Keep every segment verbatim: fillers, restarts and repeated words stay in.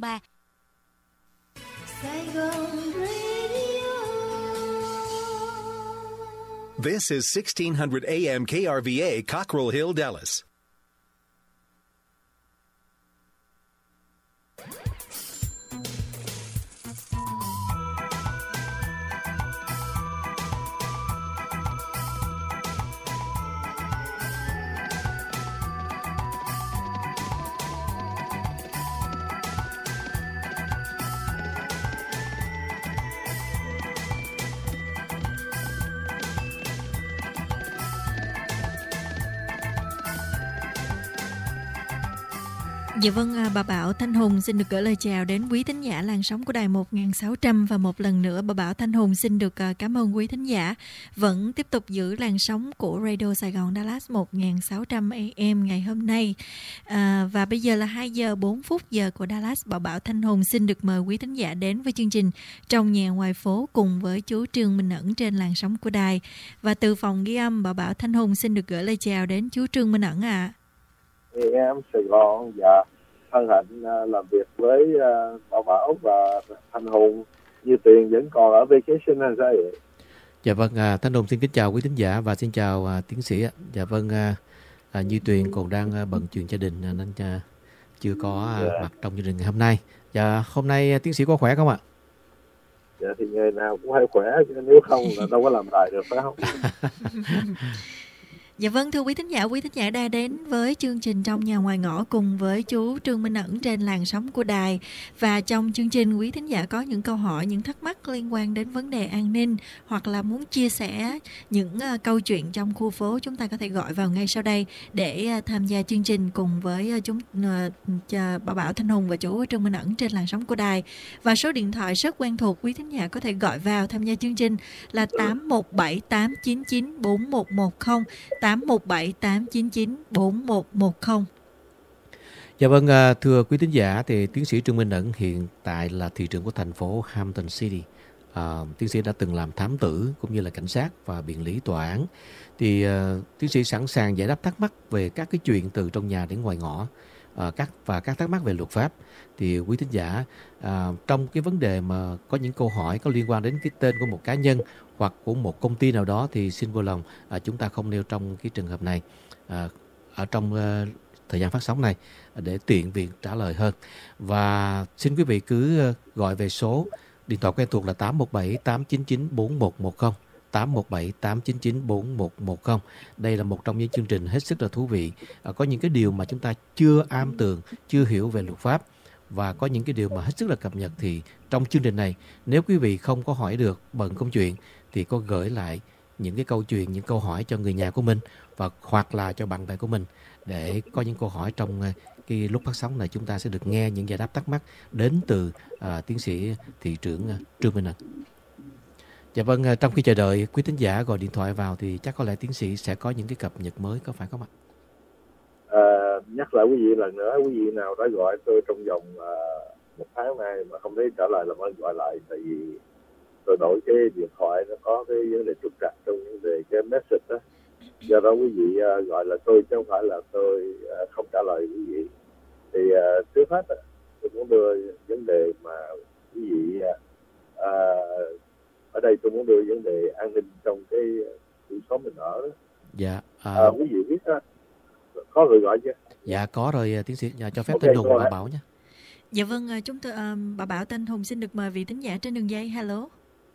ba. This is sixteen hundred A M K R V A, Cockrell Hill, Dallas. Dạ vâng, bà Bảo Thanh Hùng xin được gửi lời chào đến quý thính giả làn sóng của đài một nghìn sáu trăm, và một lần nữa bà Bảo Thanh Hùng xin được cảm ơn quý thính giả vẫn tiếp tục giữ làn sóng của Radio Sài Gòn Dallas một nghìn sáu trăm A M ngày hôm nay. À, và bây giờ là hai giờ bốn phút giờ của Dallas. Bà Bảo Thanh Hùng xin được mời quý thính giả đến với chương trình Trong Nhà Ngoài Phố cùng với chú Trương Minh Ẩn trên làn sóng của đài. Và từ phòng ghi âm, bà Bảo Thanh Hùng xin được gửi lời chào đến chú Trương Minh Ẩn ạ. À. Em Sài Gòn, dạ hân hạnh uh, làm việc với uh, Bảo Bảo và Thanh Hùng. Như Tuyền vẫn còn ở vacation hay sao vậy? Dạ vâng, à, Thanh Hùng xin kính chào quý thính giả và xin chào à, tiến sĩ ạ. Dạ vâng, à, à, Như Tuyền còn đang à, bận chuyện gia đình nên à, chưa có à, dạ. mặt trong chương trình ngày hôm nay. Dạ hôm nay à, tiến sĩ có khỏe không ạ? Dạ thì ngày nào cũng hay khỏe, nếu không là đâu có làm đài được phải không? Dạ vâng, thưa quý thính giả, quý thính giả đã đến với chương trình Trong Nhà Ngoài Ngõ cùng với chú Trương Minh Ẩn trên làn sóng của đài. Và trong chương trình, quý thính giả có những câu hỏi, những thắc mắc liên quan đến vấn đề an ninh, hoặc là muốn chia sẻ những uh, câu chuyện trong khu phố, chúng ta có thể gọi vào ngay sau đây để uh, tham gia chương trình cùng với uh, chúng uh, bà Bảo Thanh Hùng và chú Trương Minh Ẩn trên làn sóng của đài. Và số điện thoại rất quen thuộc quý thính giả có thể gọi vào tham gia chương trình là tám một bảy tám chín chín bốn một một không, tám một bảy tám chín chín bốn một một không. Dạ vâng, thưa quý thính giả, thì tiến sĩ Trương Minh Ẩn hiện tại là thị trưởng của thành phố Hampton City. À, tiến sĩ đã từng làm thám tử cũng như là cảnh sát và biện lý tòa án. Thì uh, tiến sĩ sẵn sàng giải đáp thắc mắc về các cái chuyện từ trong nhà đến ngoài ngõ, uh, các và các thắc mắc về luật pháp. Thì quý thính giả uh, trong cái vấn đề mà có những câu hỏi có liên quan đến cái tên của một cá nhân hoặc của một công ty nào đó thì xin vui lòng à, chúng ta không nêu trong cái trường hợp này à, ở trong uh, thời gian phát sóng này để tiện việc trả lời hơn. Và xin quý vị cứ uh, gọi về số điện thoại quen thuộc là tám một bảy tám chín chín bốn một một không, tám một bảy tám chín chín bốn một một không. Đây là một trong những chương trình hết sức là thú vị. À, có những cái điều mà chúng ta chưa am tường, chưa hiểu về luật pháp, và có những cái điều mà hết sức là cập nhật. Thì trong chương trình này, nếu quý vị không có hỏi được bận công chuyện thì có gửi lại những cái câu chuyện, những câu hỏi cho người nhà của mình và hoặc là cho bạn bè của mình để có những câu hỏi trong cái lúc phát sóng này, chúng ta sẽ được nghe những giải đáp thắc mắc đến từ à, tiến sĩ thị trưởng à, Trương Minh Ẩn. Dạ vâng, trong khi chờ đợi quý thính giả gọi điện thoại vào thì chắc có lẽ tiến sĩ sẽ có những cái cập nhật mới, có phải không ạ? À, nhắc lại quý vị lần nữa, quý vị nào đã gọi tôi trong vòng uh, một tháng nay mà không thấy trả lời là mới gọi lại, tại vì tôi đổi cái điện thoại nó có cái vấn đề trục trặc trong vấn đề cái message đó. Do đó quý vị uh, gọi là tôi chứ không phải là tôi uh, không trả lời quý vị. Thì uh, trước hết uh, tôi muốn đưa vấn đề mà quý vị uh, uh, ở đây tôi muốn đưa vấn đề an ninh trong cái khu xóm mình ở đó. Dạ. À... À, quý vị biết đó, có người gọi chưa? Dạ có rồi tiến sĩ, cho phép okay, Thanh Hùng bà Bảo nhé. Dạ vâng, chúng tôi um, bà Bảo Thanh Hùng xin được mời vị thính giả trên đường dây. Hello.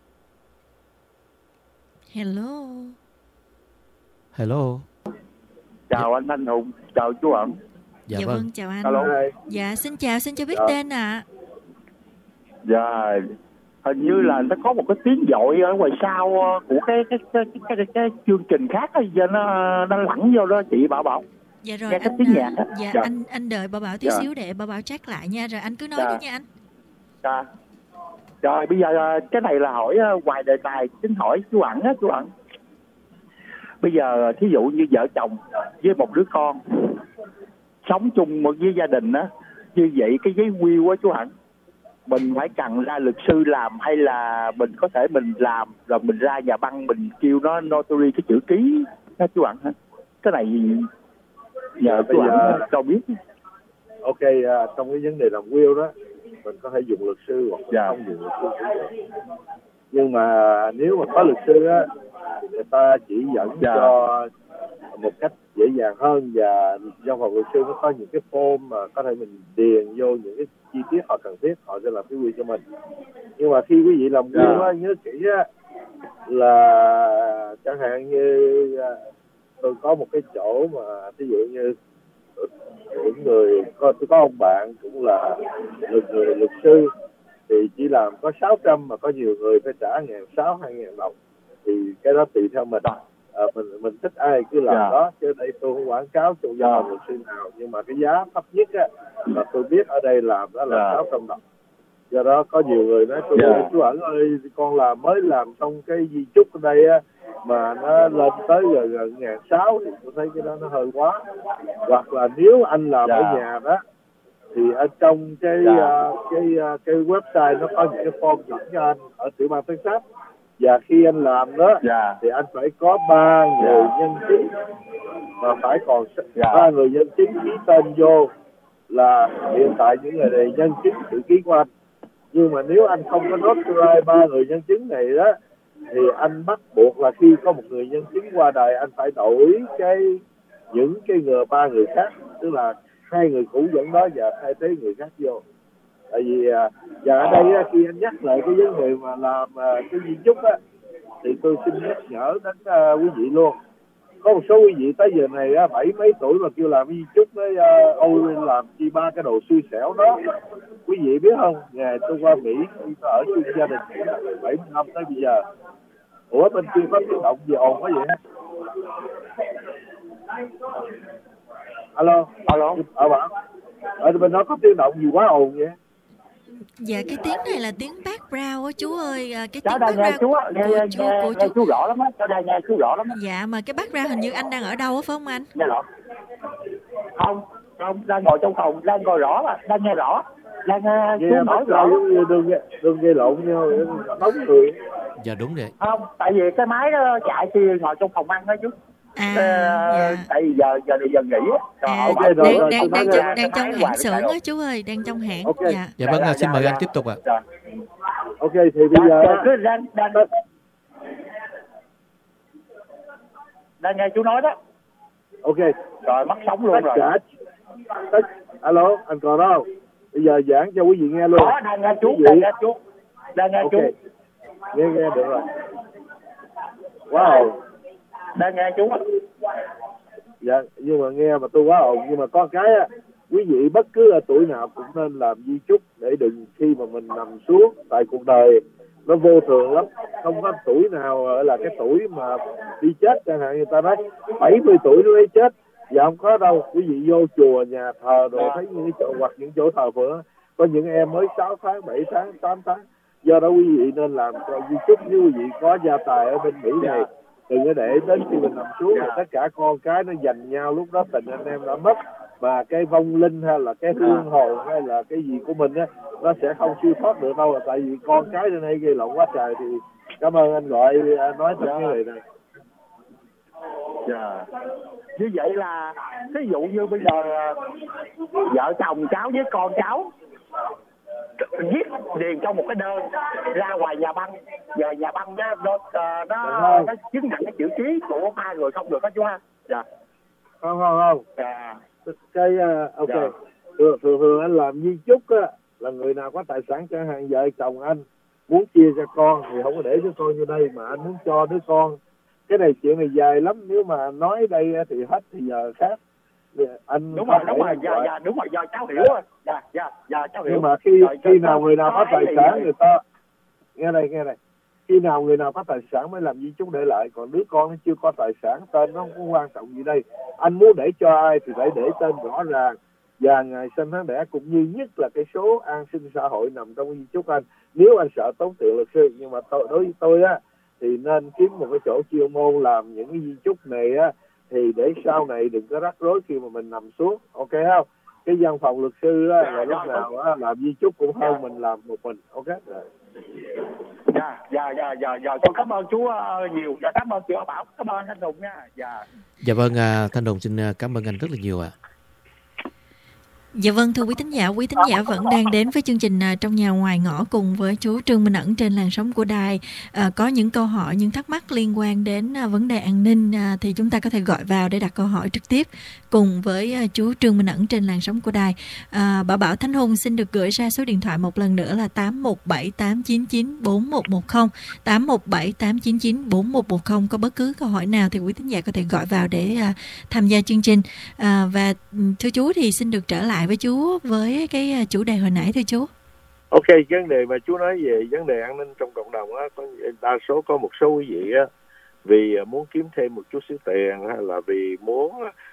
Hello. Hello. Chào anh Thanh Hùng, chào chú Ẩn. Dạ, dạ vâng. vâng, chào anh. Hello. Dạ xin chào, xin cho biết dạ. tên ạ. À. Dạ, hình như là nó có một cái tiếng dội ở ngoài sau của cái cái cái cái, cái, cái, cái chương trình khác ấy, giờ nó nó lẳng vô đó chị Bảo Bảo. Dạ rồi, nghe anh, cái tiếng nhạc đó. Dạ, dạ anh anh đợi bà Bảo tí dạ. xíu để bà Bảo check lại nha, rồi anh cứ nói dạ. đi nha anh. Dạ. Rồi bây giờ cái này là hỏi ngoài đề tài, tính hỏi chú Ẩn á, chú Ẩn. Bây giờ thí dụ như vợ chồng với một đứa con sống chung một với gia đình á, như vậy cái giấy will á chú Ẩn, mình phải cần ra luật sư làm hay là mình có thể mình làm rồi mình ra nhà băng mình kêu nó notary cái chữ ký đó chú Ẩn hả? Cái này nhờ chú Ẩn cho biết. Ok, uh, trong cái vấn đề làm will đó mình có thể dùng luật sư hoặc Dạ. không dùng luật sư cũng được. Nhưng mà nếu mà có luật sư á, người ta chỉ dẫn Dạ. cho một cách dễ dàng hơn, và văn phòng luật sư nó có những cái form mà có thể mình điền vô những cái chi tiết họ cần thiết, họ sẽ làm cái quy cho mình. Nhưng mà khi quý vị làm Dạ. will á, nhớ kỹ á, là chẳng hạn như tôi có một cái chỗ mà ví dụ như những người có tôi có ông bạn cũng là một người luật sư thì chỉ làm có sáu trăm mà có nhiều người phải trả ngàn sáu hai ngàn đồng, thì cái đó tùy theo mình. À, mình mình thích ai cứ làm Dạ. đó, chứ đây tôi không quảng cáo cho gia Dạ. luật sư nào, nhưng mà cái giá thấp nhất á mà tôi biết ở đây làm đó là Dạ. sáu trăm đồng. Do đó có nhiều người nói tôi Dạ. chú Ẩn ơi, con làm mới làm xong cái di chúc ở đây á mà nó lên tới gần gần ngàn sáu thì tôi thấy cái đó nó hơi quá. Hoặc là nếu anh làm Dạ. ở nhà đó thì ở trong cái Dạ. uh, cái uh, cái website nó có những cái form dẫn cho anh ở tiểu bang Texas, và khi anh làm đó Dạ. thì anh phải có ba người Dạ. nhân chứng, mà phải còn Dạ. ba người nhân chứng ký tên vô là hiện tại những người này nhân chứng chữ ký của anh. Nhưng mà nếu anh không có notarize ba người nhân chứng này đó thì anh bắt buộc là khi có một người nhân chứng qua đời anh phải đổi cái những cái người ba người khác, tức là hai người cũ dẫn đó và thay thế người khác vô. Tại vì và ở đây á, khi anh nhắc lại cái vấn đề mà làm cái di chúc á thì tôi xin nhắc nhở đến uh, quý vị luôn. Có một số quý vị tới giờ này á, bảy mấy tuổi mà kêu làm di chúc với uh, ôi làm chi ba cái đồ xui xẻo đó. Quý vị biết không, ngày tôi qua Mỹ tôi ở chung gia đình bảy mươi năm tới bây giờ. Ủa bên kia có tiếng động gì ồn quá vậy? Alo, Alo. Ở bạn ở bên đó có tiếng động gì quá ồn vậy? Dạ cái tiếng này là tiếng background á chú ơi, à, cái Cháu tiếng đang nghe background chú á, nghe, của nghe, chú nghe, của nghe chú. chú rõ lắm á, cháu đang nghe chú rõ lắm á. Dạ mà cái background hình như anh đang ở đâu á phải không anh? Nghe rõ. Không, không, đang ngồi trong phòng, đang ngồi rõ mà, đang nghe rõ. Đang nghe chú Nghe nói bắt rõ. đầu đừng nghe đừng nghe lộn nhau, đóng người. Dạ đúng rồi. Không, tại vì cái máy nó chạy khi ngồi trong phòng ăn đó chú. À Ờ, dạ. Tại vì giờ giờ giờ nghỉ á. Trời À, ơi, ok, rồi, đang rồi, đang tôi đang nói trong nghe. đang trong Cái máy hãng hoài xưởng nó á chú ơi, đang trong hãng. Ok. Dạ. Dạ vâng, Dạ, xin dạ, mời dạ. anh tiếp tục ạ. Dạ. Ok thì bây giờ Dạ, cứ đang đang đang nghe chú nói đó. ok Rồi mất sóng luôn tất rồi. cả tất alo anh còn đâu, bây giờ giảng cho quý vị nghe luôn. Đó, đang nghe chú, Quý vị- đang nghe chú. Đang nghe ok chú. nghe nghe được rồi. Wow. Đang nghe chú. Dạ nhưng mà nghe mà tôi quá ồn, nhưng mà có cái á, quý vị bất cứ ở tuổi nào cũng nên làm di chúc để đừng khi mà mình nằm xuống, tại cuộc đời nó vô thường lắm, không có tuổi nào gọi là cái tuổi mà đi chết. Chẳng hạn người ta nói bảy mươi tuổi nó mới chết, dạ không có đâu. Quý vị vô chùa nhà thờ đồ thấy những cái chỗ hoặc những chỗ thờ phượng có những em mới sáu tháng bảy tháng tám tháng. Do đó quý vị nên làm cho di chúc. Nếu quý vị có gia tài ở bên Mỹ này đừng có để đến khi mình nằm xuống rồi tất cả con cái nó giành nhau, lúc đó tình anh em đã mất, mà cái vong linh hay là cái hương hồn hay là cái gì của mình á nó sẽ không siêu thoát được đâu, là tại vì con cái trên đây gây lộn quá trời. Thì cảm ơn anh gọi nói thật cái này này. Dạ. Như vậy là ví dụ như bây giờ vợ chồng cháu với con cháu viết điền trong một cái đơn ra ngoài nhà băng, giờ nhà băng nó nó nó, nó chứng nhận cái chữ ký của ba người không được đó chú ha. Dạ. Không không không. Dạ. Cái uh, ok. Dạ. Thường, thường thường anh làm di chúc á là người nào có tài sản, chẳng hạn vợ chồng anh muốn chia cho con thì không có để đứa con như đây, mà anh muốn cho đứa con. Cái này chuyện này dài lắm, nếu mà nói đây thì hết thì giờ khác. Anh Đúng rồi, đúng rồi, dạ, dạ, đúng rồi, giờ cháu hiểu rồi. Dạ, dạ, dạ, cháu hiểu. Nhưng mà khi rồi, khi nào người nào có tài sản thì... người ta nghe đây nghe này, khi nào người nào có tài sản mới làm di chúc để lại, còn đứa con nó chưa có tài sản tên nó không có quan trọng gì đây. Anh muốn để cho ai thì phải để tên rõ ràng và ngày sinh tháng đẻ, cũng như nhất là cái số an sinh xã hội nằm trong di chúc anh. Nếu anh sợ tốn tiền luật sư, nhưng mà tôi, đối với tôi á thì nên kiếm một cái chỗ chuyên môn làm những cái di chúc này á, thì để sau này đừng có rắc rối khi mà mình nằm xuống, ok không? Cái văn phòng luật sư á, là lúc nào á, làm di chúc cũng hơn mình làm một mình, ok? Dạ, dạ, dạ, dạ, dạ, tôi cảm ơn chú uh, nhiều, dạ, cảm ơn chị Bảo, cảm ơn anh Hùng nha, dạ. Dạ vâng, à, Thanh Hùng xin cảm ơn anh rất là nhiều ạ. À. Dạ vâng, thưa quý thính giả, quý thính giả vẫn đang đến với chương trình Trong Nhà Ngoài Ngõ cùng với chú Trương Minh Ẩn trên làn sóng của đài. À, có những câu hỏi, những thắc mắc liên quan đến à, vấn đề an ninh à, thì chúng ta có thể gọi vào để đặt câu hỏi trực tiếp cùng với à, chú Trương Minh Ẩn trên làn sóng của đài. À, Bảo Bảo Thánh Hùng xin được gửi ra số điện thoại một lần nữa là tám một bảy tám chín chín bốn một một không, tám một bảy tám chín chín bốn một một không. Có bất cứ câu hỏi nào thì quý thính giả có thể gọi vào để à, tham gia chương trình. À, và thưa chú thì xin được trở lại với chú với cái chủ đề hồi nãy thưa chú. Ok, vấn đề mà chú nói về vấn đề an ninh trong cộng đồng á, có đa số có một số quý vị á vì muốn kiếm thêm một chút xíu tiền hay là vì muốn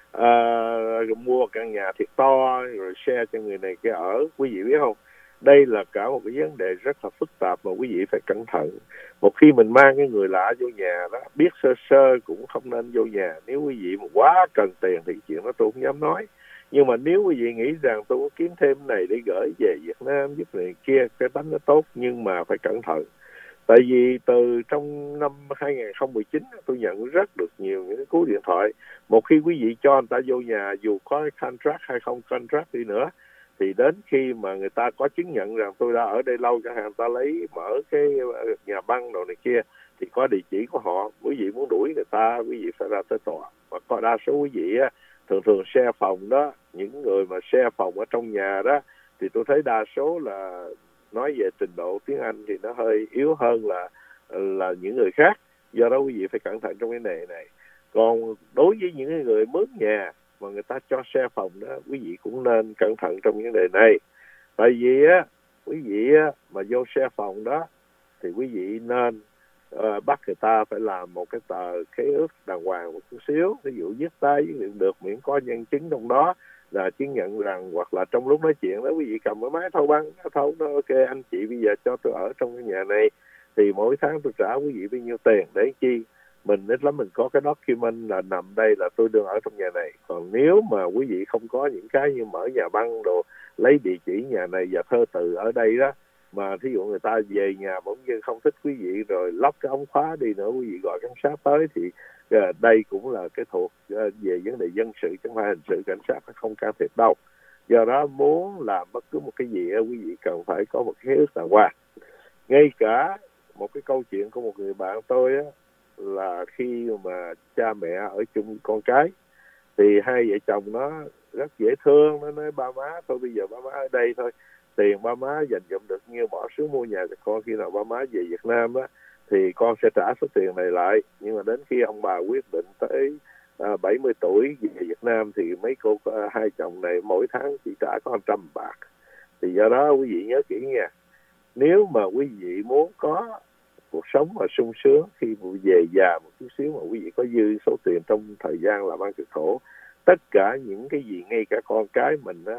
uh, mua căn nhà thiệt to rồi share cho người này kia ở, quý vị biết không? Đây là cả một cái vấn đề rất là phức tạp mà quý vị phải cẩn thận. Một khi mình mang cái người lạ vô nhà đó, biết sơ sơ cũng không nên vô nhà. Nếu quý vị mà quá cần tiền thì chuyện đó tôi không dám nói. Nhưng mà nếu quý vị nghĩ rằng tôi có kiếm thêm này để gửi về Việt Nam giúp này kia, cái tánh nó tốt, nhưng mà phải cẩn thận. Tại vì từ trong năm hai không một chín tôi nhận rất được nhiều những cái cú điện thoại. Một khi quý vị cho người ta vô nhà, dù có contract hay không contract đi nữa, thì đến khi mà người ta có chứng nhận rằng tôi đã ở đây lâu, chẳng hạn người ta lấy mở cái nhà băng đồ này kia thì có địa chỉ của họ. Quý vị muốn đuổi người ta, quý vị phải ra tới tòa. Và có đa số quý vị á, thường thường share phòng đó, những người mà share phòng ở trong nhà đó thì tôi thấy đa số là nói về trình độ tiếng Anh thì nó hơi yếu hơn là là những người khác. Do đó quý vị phải cẩn thận trong cái này này. Còn đối với những người mướn nhà mà người ta cho share phòng đó, quý vị cũng nên cẩn thận trong vấn đề này. Tại vì á, quý vị á, mà vô share phòng đó thì quý vị nên uh, bắt người ta phải làm một cái tờ khế ước đàng hoàng một chút xíu. Ví dụ viết tay viết điện được, miễn có nhân chứng trong đó là chứng nhận rằng, hoặc là trong lúc nói chuyện đó quý vị cầm cái máy thâu băng thâu nó ok anh chị bây giờ cho tôi ở trong cái nhà này thì mỗi tháng tôi trả quý vị bao nhiêu tiền để chi. Mình ít lắm mình có cái document là nằm đây là tôi đang ở trong nhà này. Còn nếu mà quý vị không có những cái như mở nhà băng đồ, lấy địa chỉ nhà này và thơ từ ở đây đó, mà thí dụ người ta về nhà bỗng nhiên không thích quý vị rồi lóc cái ống khóa đi nữa, quý vị gọi cảnh sát tới thì uh, đây cũng là cái thuộc uh, về vấn đề dân sự chứ không phải hình sự, cảnh sát nó không can thiệp đâu. Do đó muốn làm bất cứ một cái gì uh, quý vị cần phải có một cái khế ước đàng hoàng. Ngay cả một cái câu chuyện của một người bạn tôi á, là khi mà cha mẹ ở chung con cái thì hai vợ chồng nó rất dễ thương, nó nói ba má thôi bây giờ ba má ở đây thôi, tiền ba má dành dụm được nhiêu bỏ xuống mua nhà cho con, khi nào ba má về Việt Nam á thì con sẽ trả số tiền này lại. Nhưng mà đến khi ông bà quyết định tới à, bảy mươi tuổi về Việt Nam thì mấy cô à, hai chồng này mỗi tháng chỉ trả có một trăm bạc. Thì do đó quý vị nhớ kỹ nha, nếu mà quý vị muốn có cuộc sống mà sung sướng khi về già một chút xíu mà quý vị có dư số tiền trong thời gian làm ăn cực khổ, tất cả những cái gì ngay cả con cái mình á,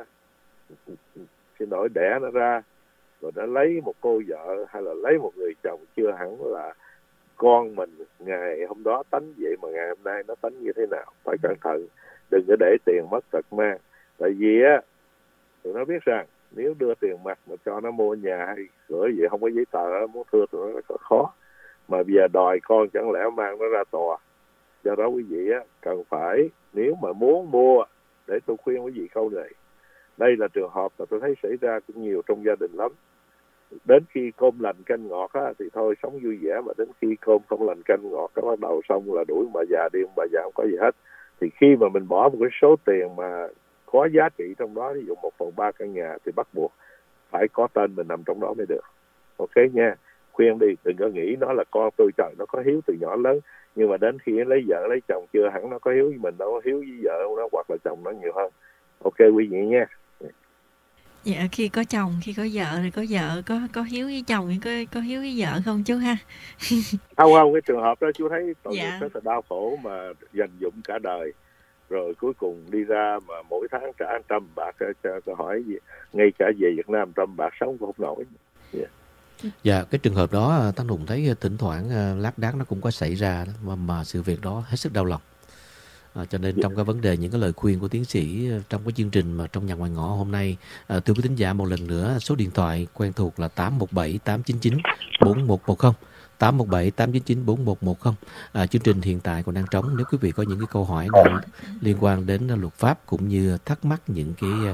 xin lỗi đẻ nó ra rồi nó lấy một cô vợ hay là lấy một người chồng chưa hẳn là con mình ngày hôm đó tánh vậy mà ngày hôm nay nó tánh như thế nào. Phải cẩn thận, đừng có để tiền mất tật mang. Tại vì á, tụi nó biết rằng nếu đưa tiền mặt mà cho nó mua nhà hay cửa gì không có giấy tờ, muốn thưa tụi nó có khó. Mà bây giờ đòi con chẳng lẽ mang nó ra tòa. Do đó quý vị á, cần phải, nếu mà muốn mua, để tôi khuyên quý vị câu này. Đây là trường hợp mà tôi thấy xảy ra cũng nhiều trong gia đình lắm. Đến khi cơm lành canh ngọt á, thì thôi sống vui vẻ, mà đến khi cơm không lành canh ngọt cái bắt đầu xong là đuổi bà già đi, bà già không có gì hết. Thì khi mà mình bỏ một cái số tiền mà có giá trị trong đó, ví dụ một phần ba căn nhà, thì bắt buộc phải có tên mình nằm trong đó mới được. Ok nha, khuyên đi, đừng có nghĩ nó là con tôi, trời nó có hiếu từ nhỏ lớn, nhưng mà đến khi lấy vợ lấy chồng chưa hẳn nó có hiếu với mình đâu, hiếu với vợ nó hoặc là chồng nó nhiều hơn. Ok quý vị nha. Dạ, khi có chồng, khi có vợ thì có vợ, có có hiếu với chồng thì có có hiếu với vợ không chú ha? Không không, cái trường hợp đó chú thấy tội nghiệp dạ. rất là đau khổ mà dành dụm cả đời. Rồi cuối cùng đi ra mà mỗi tháng trả trăm bạc cho câu hỏi gì, ngay cả về Việt Nam trăm bạc sống cũng không nổi. Yeah. Dạ, cái trường hợp đó Thanh Hùng thấy thỉnh thoảng lác đác nó cũng có xảy ra mà, mà sự việc đó hết sức đau lòng. À, cho nên yeah. trong cái vấn đề những cái lời khuyên của tiến sĩ trong cái chương trình mà trong nhà ngoài ngõ hôm nay, à, thưa quý thính giả một lần nữa, số điện thoại quen thuộc là tám một bảy tám chín chín bốn một một không, tám một bảy tám chín chín bốn một một không. À, chương trình hiện tại còn đang trống. Nếu quý vị có những cái câu hỏi nào liên quan đến luật pháp cũng như thắc mắc những cái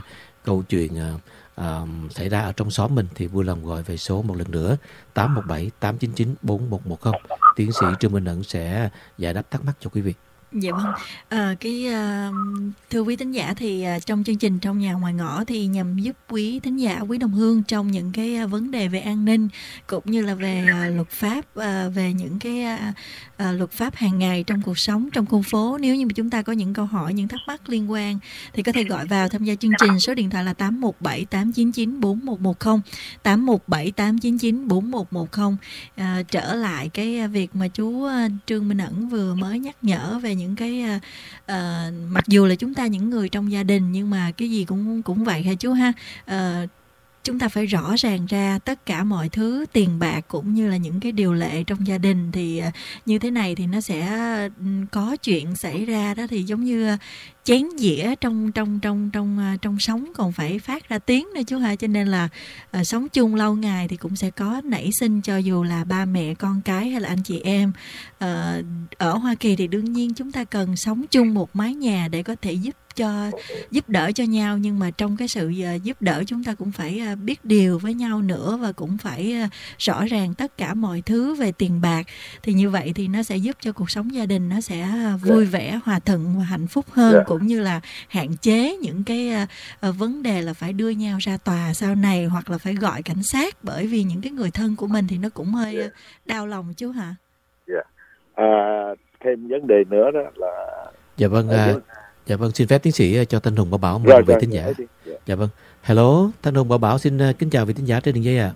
câu chuyện uh, uh, xảy ra ở trong xóm mình thì vui lòng gọi về số một lần nữa tám một bảy tám chín chín bốn một một không. Tiến sĩ Trương Minh Ẩn sẽ giải đáp thắc mắc cho quý vị. Dạ vâng, à, cái uh, thưa quý thính giả thì uh, trong chương trình Trong Nhà Ngoài Ngõ thì nhằm giúp quý thính giả, quý đồng hương trong những cái uh, vấn đề về an ninh cũng như là về uh, luật pháp, uh, về những cái uh, uh, luật pháp hàng ngày trong cuộc sống, trong khu phố. Nếu như mà chúng ta có những câu hỏi, những thắc mắc liên quan thì có thể gọi vào tham gia chương trình. Số điện thoại là tám một bảy tám chín chín bốn một một không, tám một bảy tám chín chín bốn một một không. À, trở lại cái việc mà chú uh, Trương Minh Ẩn vừa mới nhắc nhở về những những cái uh, uh, mặc dù là chúng ta những người trong gia đình nhưng mà cái gì cũng cũng vậy hả chú ha. Uh, chúng ta phải rõ ràng ra tất cả mọi thứ tiền bạc cũng như là những cái điều lệ trong gia đình thì uh, như thế này thì nó sẽ có chuyện xảy ra đó, thì giống như uh, chén dĩa trong trong trong trong uh, trong sống còn phải phát ra tiếng nữa chú ha. Cho nên là uh, sống chung lâu ngày thì cũng sẽ có nảy sinh, cho dù là ba mẹ con cái hay là anh chị em. Uh, ở Hoa Kỳ thì đương nhiên chúng ta cần sống chung một mái nhà để có thể giúp cho giúp đỡ cho nhau, nhưng mà trong cái sự uh, giúp đỡ chúng ta cũng phải uh, biết điều với nhau nữa, và cũng phải uh, rõ ràng tất cả mọi thứ về tiền bạc. Thì như vậy thì nó sẽ giúp cho cuộc sống gia đình nó sẽ uh, vui vẻ, hòa thuận và hạnh phúc hơn, yeah. cũng như là hạn chế những cái uh, uh, vấn đề là phải đưa nhau ra tòa sau này, hoặc là phải gọi cảnh sát, bởi vì những cái người thân của mình thì nó cũng hơi uh, đau lòng chú hả? Dạ. Yeah. À, thêm vấn đề nữa đó là dạ vâng. À, dạ vâng, xin phép tiến sĩ cho Thanh Hùng Bảo Bảo mời vị thính giả. Yeah. Dạ vâng. Hello, Thanh Hùng Bảo Bảo xin uh, kính chào vị thính giả trên đường dây ạ. À.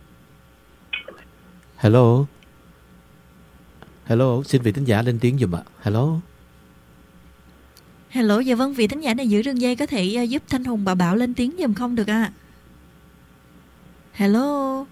Hello. Hello, xin vị thính giả lên tiếng giùm ạ. À. Hello. Hello, dạ vâng, vị thính giả này giữ đường dây có thể uh, giúp Thanh Hùng Bảo Bảo lên tiếng giùm không được ạ? À? Hello.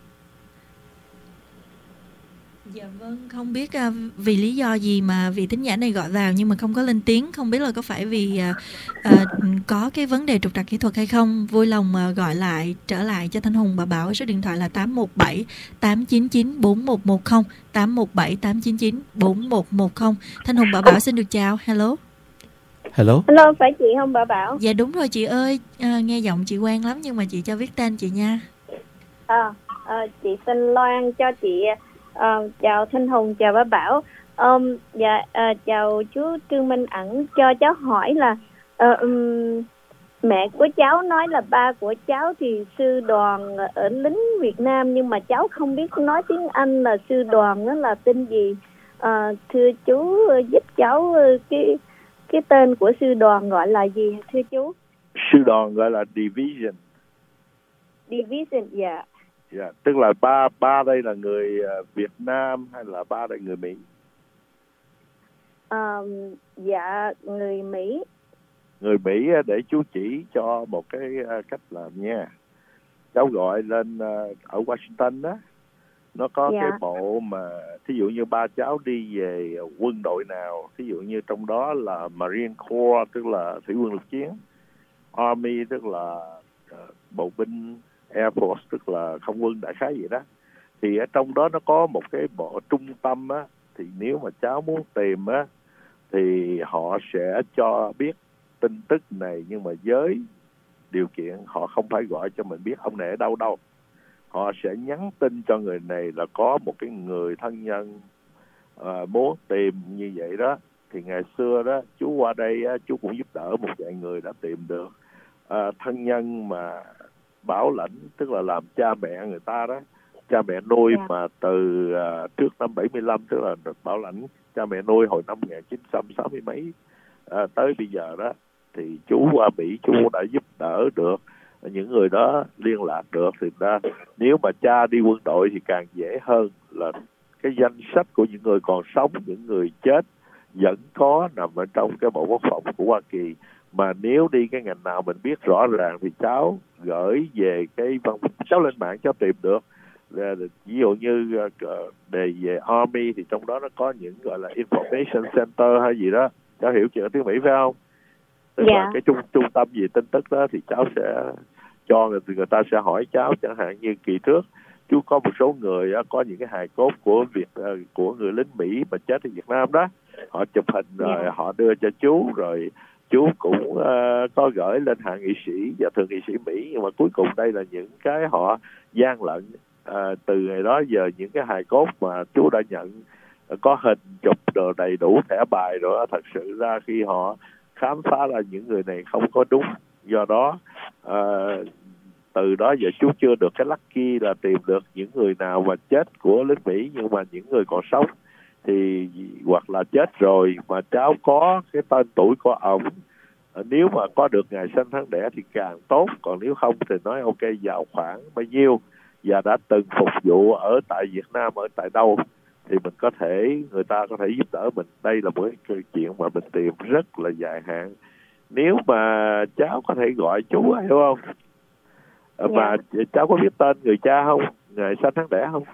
Dạ vâng, không biết uh, vì lý do gì mà vị thính giả này gọi vào nhưng mà không có lên tiếng. Không biết là có phải vì uh, uh, có cái vấn đề trục trặc kỹ thuật hay không. Vui lòng uh, gọi lại, trở lại cho Thanh Hùng Bảo Bảo. Số điện thoại là tám một bảy tám chín chín bốn một một không, tám một bảy tám chín chín bốn một một không. Thanh Hùng Bảo Bảo xin được chào. Hello. Hello. Hello, phải chị không Bảo Bảo? Dạ đúng rồi chị ơi, uh, nghe giọng chị quen lắm nhưng mà chị cho biết tên chị nha. À, uh, chị tên Loan, cho chị... Uh, chào Thanh Hùng, chào Bảo Bảo. Um, dạ, uh, chào chú Trương Minh Ẩn, cho cháu hỏi là uh, um, mẹ của cháu nói là ba của cháu thì sư đoàn ở lính Việt Nam, nhưng mà cháu không biết nói tiếng Anh là sư đoàn đó là tên gì. Uh, thưa chú uh, giúp cháu uh, cái cái tên của sư đoàn gọi là gì thưa chú? Sư đoàn gọi là Division. Division, dạ. Yeah. Dạ, yeah, tức là ba ba đây là người uh, Việt Nam hay là ba đây người Mỹ? Um, dạ, người Mỹ. Người Mỹ, để chú chỉ cho một cái uh, cách làm nha. Cháu gọi lên uh, ở Washington đó, nó có yeah. cái bộ mà thí dụ như ba cháu đi về quân đội nào, thí dụ như trong đó là Marine Corps tức là thủy quân lục chiến, Army tức là uh, bộ binh, Air Force tức là không quân, đại khái vậy đó. Thì ở trong đó nó có một cái bộ trung tâm á, thì nếu mà cháu muốn tìm á thì họ sẽ cho biết tin tức này, nhưng mà với điều kiện họ không phải gọi cho mình biết ông này ở đâu đâu. Họ sẽ nhắn tin cho người này là có một cái người thân nhân uh, muốn tìm như vậy đó. Thì ngày xưa đó chú qua đây á, chú cũng giúp đỡ một vài người đã tìm được uh, thân nhân mà bảo lãnh, tức là làm cha mẹ người ta đó, cha mẹ nuôi yeah. mà từ uh, trước năm bảy mươi lăm, tức là được bảo lãnh cha mẹ nuôi hồi năm một nghìn chín trăm sáu mươi mấy uh, tới bây giờ đó, thì chú qua Mỹ chú đã giúp đỡ được những người đó liên lạc được. Thì ra nếu mà cha đi quân đội thì càng dễ hơn, là cái danh sách của những người còn sống, những người chết vẫn có nằm ở trong cái Bộ Quốc phòng của Hoa Kỳ. Mà nếu đi cái ngành nào mình biết rõ ràng thì cháu gửi về cái văn, cháu lên mạng cháu tìm được. Ví dụ như đề về Army thì trong đó nó có những gọi là Information Center hay gì đó, cháu hiểu chuyện tiếng Mỹ phải không? Tức yeah. là cái trung trung tâm gì tin tức đó thì cháu sẽ cho người, người ta sẽ hỏi cháu. Chẳng hạn như kỳ trước chú có một số người có những cái hài cốt của Việt của người lính Mỹ mà chết ở Việt Nam đó, họ chụp hình rồi yeah. họ đưa cho chú, rồi chú cũng uh, có gửi lên hạ nghị sĩ và thượng nghị sĩ Mỹ, nhưng mà cuối cùng đây là những cái họ gian lận. Uh, từ ngày đó giờ những cái hài cốt mà chú đã nhận uh, có hình chụp đồ đầy đủ thẻ bài rồi, thật sự ra khi họ khám phá ra những người này không có đúng. Do đó uh, từ đó giờ chú chưa được cái lucky là tìm được những người nào mà chết của lính Mỹ, nhưng mà những người còn sống thì hoặc là chết rồi mà cháu có cái tên tuổi của ổng, nếu mà có được ngày sinh tháng đẻ thì càng tốt, còn nếu không thì nói ok vào khoảng bao nhiêu và đã từng phục vụ ở tại Việt Nam ở tại đâu thì mình có thể, người ta có thể giúp đỡ mình. Đây là một cái câu chuyện mà mình tìm rất là dài hạn. Nếu mà cháu có thể gọi chú hiểu không? Và yeah. cháu có biết tên người cha không, ngày sinh tháng đẻ không?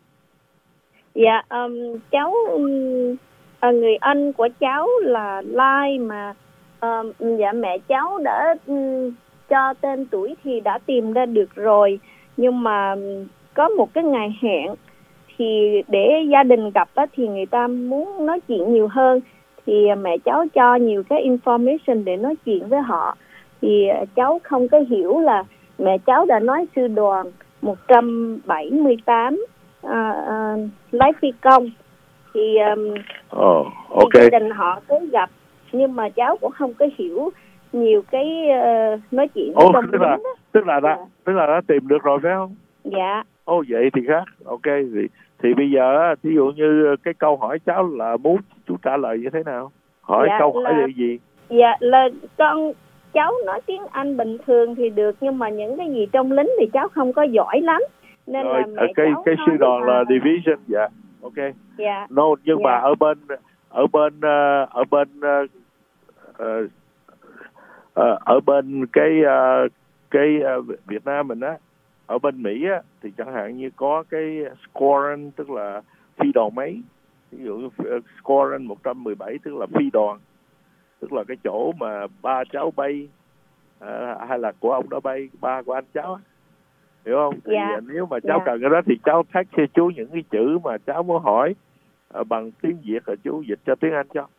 Dạ, um, cháu um, người anh của cháu là Lai mà um, dạ mẹ cháu đã um, cho tên tuổi thì đã tìm ra được rồi, nhưng mà um, có một cái ngày hẹn thì để gia đình gặp á, thì người ta muốn nói chuyện nhiều hơn, thì mẹ cháu cho nhiều cái information để nói chuyện với họ, thì cháu không có hiểu là mẹ cháu đã nói sư đoàn một trăm bảy mươi tám À, à, lái phi công thì, um, oh, okay. thì gia đình họ tới gặp, nhưng mà cháu cũng không có hiểu nhiều cái uh, nói chuyện oh, trong tức là đó. tức là đã dạ. tức là đã tìm được rồi phải không? Dạ. Ồ oh, vậy thì khác. Ok thì thì bây giờ ví dụ như cái câu hỏi cháu là muốn chú trả lời như thế nào? Hỏi dạ, câu hỏi là, là gì? Dạ là con cháu nói tiếng Anh bình thường thì được, nhưng mà những cái gì trong lính thì cháu không có giỏi lắm. Nên rồi, là mẹ cái cháu cái sư đoàn là, là division, dạ, ok. Dạ. No, nhưng dạ. mà ở bên ở bên uh, ở bên uh, uh, uh, ở bên cái uh, cái uh, Việt Nam mình á, ở bên Mỹ á, thì chẳng hạn như có cái squadron tức là phi đoàn mấy, ví dụ như squadron một trăm mười bảy tức là phi đoàn, tức là cái chỗ mà ba cháu bay uh, hay là của ông đó bay, ba của anh cháu á. Hiểu không? Thì dạ. nếu mà cháu dạ. cần cái đó thì cháu thách cho chú những cái chữ mà cháu muốn hỏi uh, bằng tiếng Việt rồi chú dịch cho tiếng Anh cho.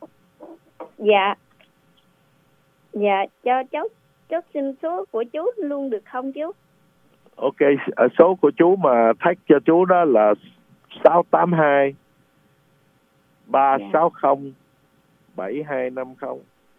Dạ. Dạ, cho cháu cháu xin số của chú luôn được không chú? Ok, số của chú mà thách cho chú đó là sáu tám hai ba sáu không bảy hai năm không.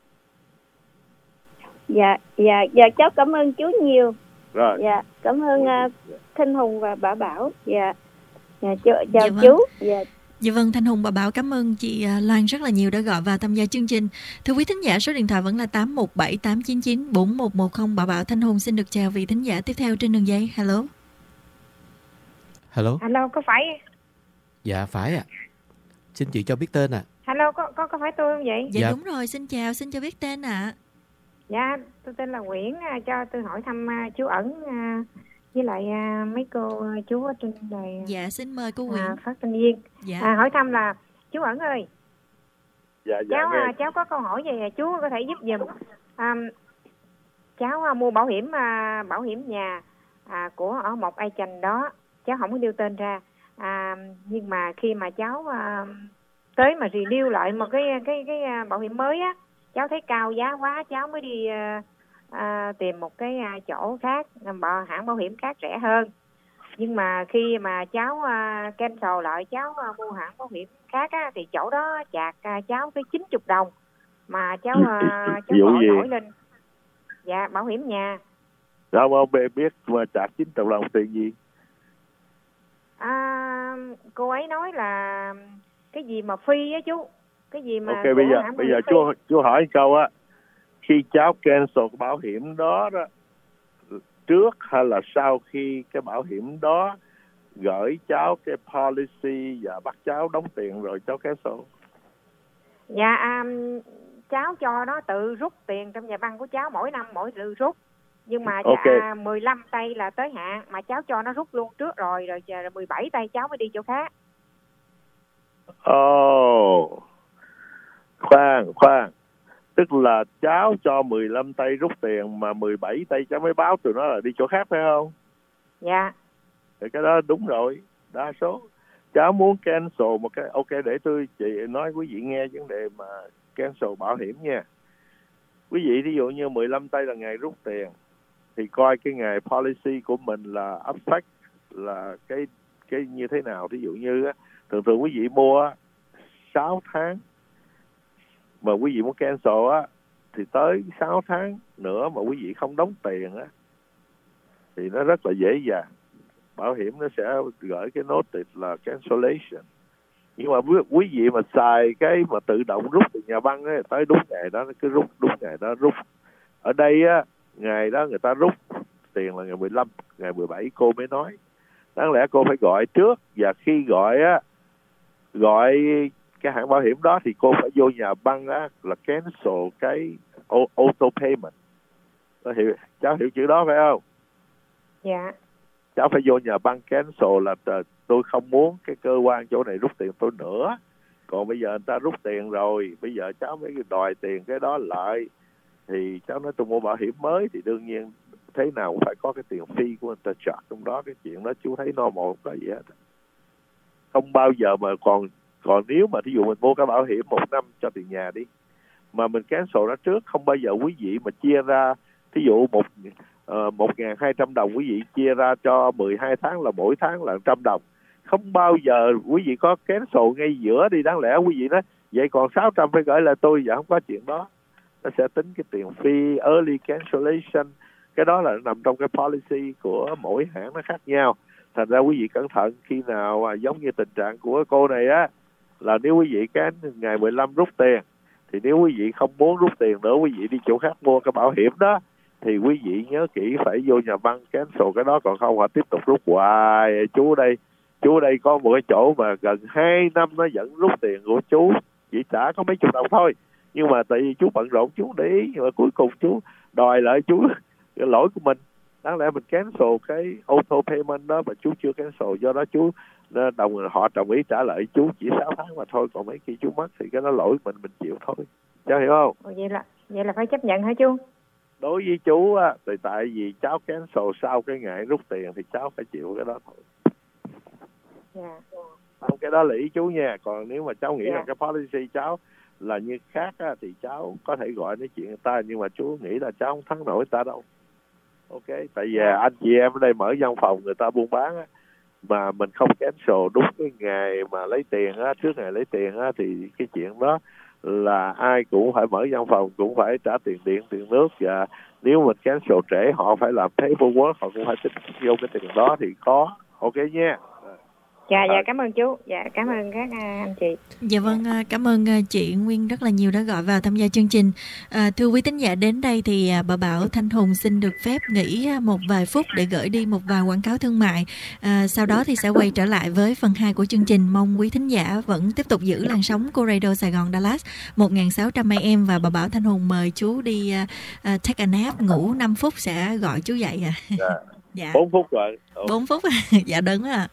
Dạ, dạ, dạ cháu cảm ơn chú nhiều. Rồi. Dạ, cảm ơn uh, Thanh Hùng và bà Bảo. Dạ. Dạ, chào, chào dạ chú. Vâng. Dạ. Dạ vâng, Thanh Hùng, bà Bảo cảm ơn chị Loan rất là nhiều đã gọi vào tham gia chương trình. Thưa quý thính giả, số điện thoại vẫn là tám một bảy tám chín chín bốn một một không. Bà Bảo, Thanh Hùng xin được chào vị thính giả tiếp theo trên đường dây. Hello. Hello. Hello, có phải? Dạ phải ạ. À. Xin chị cho biết tên ạ. À. Hello, có có có phải tôi không vậy? Dạ, dạ đúng rồi, xin chào, xin cho biết tên ạ. À. Dạ, tôi tên là Nguyễn, cho tôi hỏi thăm uh, chú Ẩn uh, với lại uh, mấy cô uh, chú ở trên đài. Dạ, xin mời cô Nguyễn. Uh, phát thanh viên. Dạ. À, hỏi thăm là chú Ẩn ơi. Dạ, dạ, cháu uh, cháu có câu hỏi gì chú có thể giúp giùm. Um, cháu uh, mua bảo hiểm uh, bảo hiểm nhà uh, của ở một agent đó, cháu không có nêu tên ra. À, nhưng mà khi mà cháu uh, tới mà renew lại một cái cái cái uh, bảo hiểm mới á, cháu thấy cao giá quá, cháu mới đi uh, uh, tìm một cái uh, chỗ khác, uh, hãng bảo hiểm khác rẻ hơn. Nhưng mà khi mà cháu uh, cancel lại, cháu uh, mua hãng bảo hiểm khác á, thì chỗ đó chạc uh, cháu tới chín mươi đồng. Mà cháu uh, cháu gọi nổi lên. Dạ, bảo hiểm nhà. Sao không biết mà chạc chín mươi đồng tiền gì? À, cô ấy nói là cái gì mà phi á chú. Cái gì mà ok, bây giờ bây giờ chú chú hỏi câu á, khi cháu cancel cái bảo hiểm đó đó, trước hay là sau khi cái bảo hiểm đó gửi cháu cái policy và bắt cháu đóng tiền rồi cháu cancel? Dạ, um, cháu cho nó tự rút tiền trong nhà băng của cháu mỗi năm, mỗi tự rút. Nhưng mà okay. dạ, mười lăm tây là tới hạn, mà cháu cho nó rút luôn trước rồi, rồi giờ mười bảy tây cháu mới đi chỗ khác. Ồ, oh. khoan, khoan. Tức là cháu cho mười lăm tây rút tiền mà mười bảy tây cháu mới báo tụi nó là đi chỗ khác phải không? Dạ. Thì cái đó đúng rồi, đa số. Cháu muốn cancel một cái, ok để tôi chị nói quý vị nghe vấn đề mà cancel bảo hiểm nha. Quý vị ví dụ như mười lăm tây là ngày rút tiền, thì coi cái ngày policy của mình là affect là cái cái như thế nào. Ví dụ như á, thường thường quý vị mua sáu tháng mà quý vị muốn cancel á, thì tới sáu tháng nữa mà quý vị không đóng tiền á, thì nó rất là dễ dàng. Bảo hiểm nó sẽ gửi cái notice là cancellation. Nhưng mà quý, quý vị mà xài cái mà tự động rút từ nhà băng ấy, tới đúng ngày đó nó cứ rút, đúng ngày đó rút. Ở đây á, ngày đó người ta rút tiền là ngày mười lăm, ngày mười bảy cô mới nói. Đáng lẽ cô phải gọi trước, và khi gọi á, gọi cái hãng bảo hiểm đó thì cô phải vô nhà băng á là cancel cái auto payment. Cháu hiểu, cháu hiểu chữ đó phải không? Dạ. Cháu phải vô nhà băng cancel là tôi không muốn cái cơ quan chỗ này rút tiền tôi nữa. Còn bây giờ người ta rút tiền rồi, bây giờ cháu mới đòi tiền cái đó lại. Thì cháu nói tôi mua bảo hiểm mới thì đương nhiên thế nào cũng phải có cái tiền fee của người ta charge trong đó. Cái chuyện đó chú thấy normal, không có gì hết. Không bao giờ mà còn còn nếu mà thí dụ mình mua cái bảo hiểm một năm cho tiền nhà đi, mà mình cancel nó trước, không bao giờ quý vị mà chia ra, thí dụ một uh, một nghìn hai trăm đồng quý vị chia ra cho mười hai tháng là mỗi tháng là một trăm đồng. Không bao giờ quý vị có cancel ngay giữa đi. Đáng lẽ quý vị nói vậy còn sáu trăm phải gửi lại tôi, giờ không có chuyện đó. Nó sẽ tính cái tiền fee, early cancellation. Cái đó là nằm trong cái policy của mỗi hãng, nó khác nhau. Thành ra quý vị cẩn thận khi nào à, giống như tình trạng của cô này á, là nếu quý vị cái ngày mười lăm rút tiền, thì nếu quý vị không muốn rút tiền nữa, quý vị đi chỗ khác mua cái bảo hiểm đó, thì quý vị nhớ kỹ phải vô nhà băng cancel cái đó, còn không họ tiếp tục rút hoài. Chú đây, chú đây có một cái chỗ mà gần hai năm nó vẫn rút tiền của chú, chỉ trả có mấy chục đồng thôi. Nhưng mà tại vì chú bận rộn chú để ý, nhưng mà cuối cùng chú đòi lại chú cái lỗi của mình. Đáng lẽ mình cancel cái auto payment đó mà chú chưa cancel, do đó chú đồng họ đồng ý trả lại chú chỉ sáu tháng mà thôi, còn mấy khi chú mất thì cái đó lỗi mình mình chịu thôi. Cháu hiểu không? Ồ, vậy là vậy là phải chấp nhận hả chú? Đối với chú á, thì tại vì cháu cancel sau cái ngày rút tiền thì cháu phải chịu cái đó thôi. Dạ. Không, cái đó là ý chú nha. Còn nếu mà cháu nghĩ dạ. là cái policy cháu là như khác á, thì cháu có thể gọi nói chuyện người ta, nhưng mà chú nghĩ là cháu không thắng nổi người ta đâu. Ok, tại vì dạ. anh chị em ở đây mở văn phòng người ta buôn bán á, mà mình không cancel đúng cái ngày mà lấy tiền á, trước ngày lấy tiền á, thì cái chuyện đó là ai cũng phải mở văn phòng, cũng phải trả tiền điện, tiền nước, và nếu mình cancel trễ họ phải làm paperwork, họ cũng phải tính vô cái tiền đó thì có. Ok nha. Dạ, dạ cảm ơn chú. Dạ cảm ơn các anh chị. Dạ vâng, cảm ơn chị Nguyên rất là nhiều đã gọi vào tham gia chương trình. À, thưa quý tín giả, đến đây thì bà Bảo Thanh Hùng xin được phép nghỉ một vài phút để gửi đi một vài quảng cáo thương mại. À, sau đó thì sẽ quay trở lại với phần hai của chương trình. Mong quý thính giả vẫn tiếp tục giữ làn sóng của Radio Sài Gòn Dallas một nghìn sáu trăm A M, và bà Bảo Thanh Hùng mời chú đi uh, take a nap, ngủ năm phút sẽ gọi chú dậy à. Dạ. Dạ. bốn phút rồi. bốn phút. Dạ đúng à.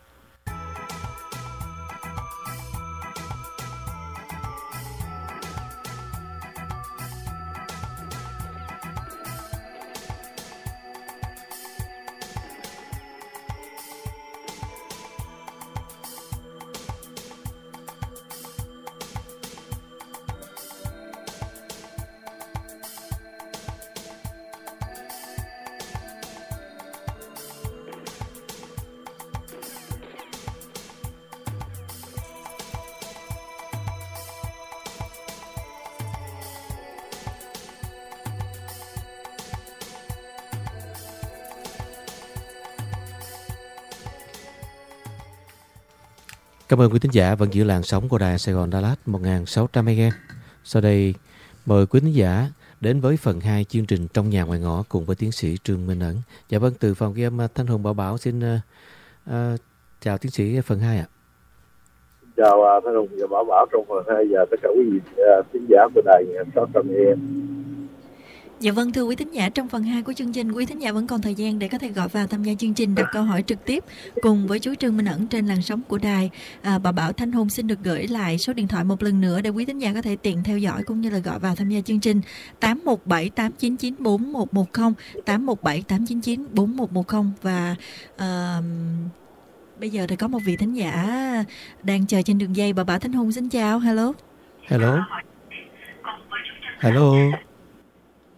Cảm ơn quý thính giả vẫn giữ làn sóng của Đài Sài Gòn Dallas một nghìn sáu trăm A M. Sau đây mời quý thính giả đến với phần hai chương trình Trong Nhà Ngoài Ngõ cùng với tiến sĩ Trương Minh Ẩn. Dạ vâng, từ phòng ghi âm Thanh Hùng Bảo Bảo xin uh, uh, chào tiến sĩ phần hai ạ. Chào uh, Thanh Hùng và Bảo Bảo trong phần hai, và tất cả quý vị uh, thính giả của Đài sáu trăm A M. Dạ vâng, thưa quý thính giả, trong phần hai của chương trình, quý thính giả vẫn còn thời gian để có thể gọi vào tham gia chương trình, đặt câu hỏi trực tiếp cùng với chú Trương Minh Ẩn trên làn sóng của đài. À, bà Bảo Thanh Hùng xin được gửi lại số điện thoại một lần nữa để quý thính giả có thể tiện theo dõi cũng như là gọi vào tham gia chương trình: tám một bảy tám chín chín bốn một một không, tám một bảy tám chín chín bốn một một không. Và uh, bây giờ thì có một vị thính giả đang chờ trên đường dây. Bà Bảo Thanh Hùng xin chào. Hello. Hello. Hello.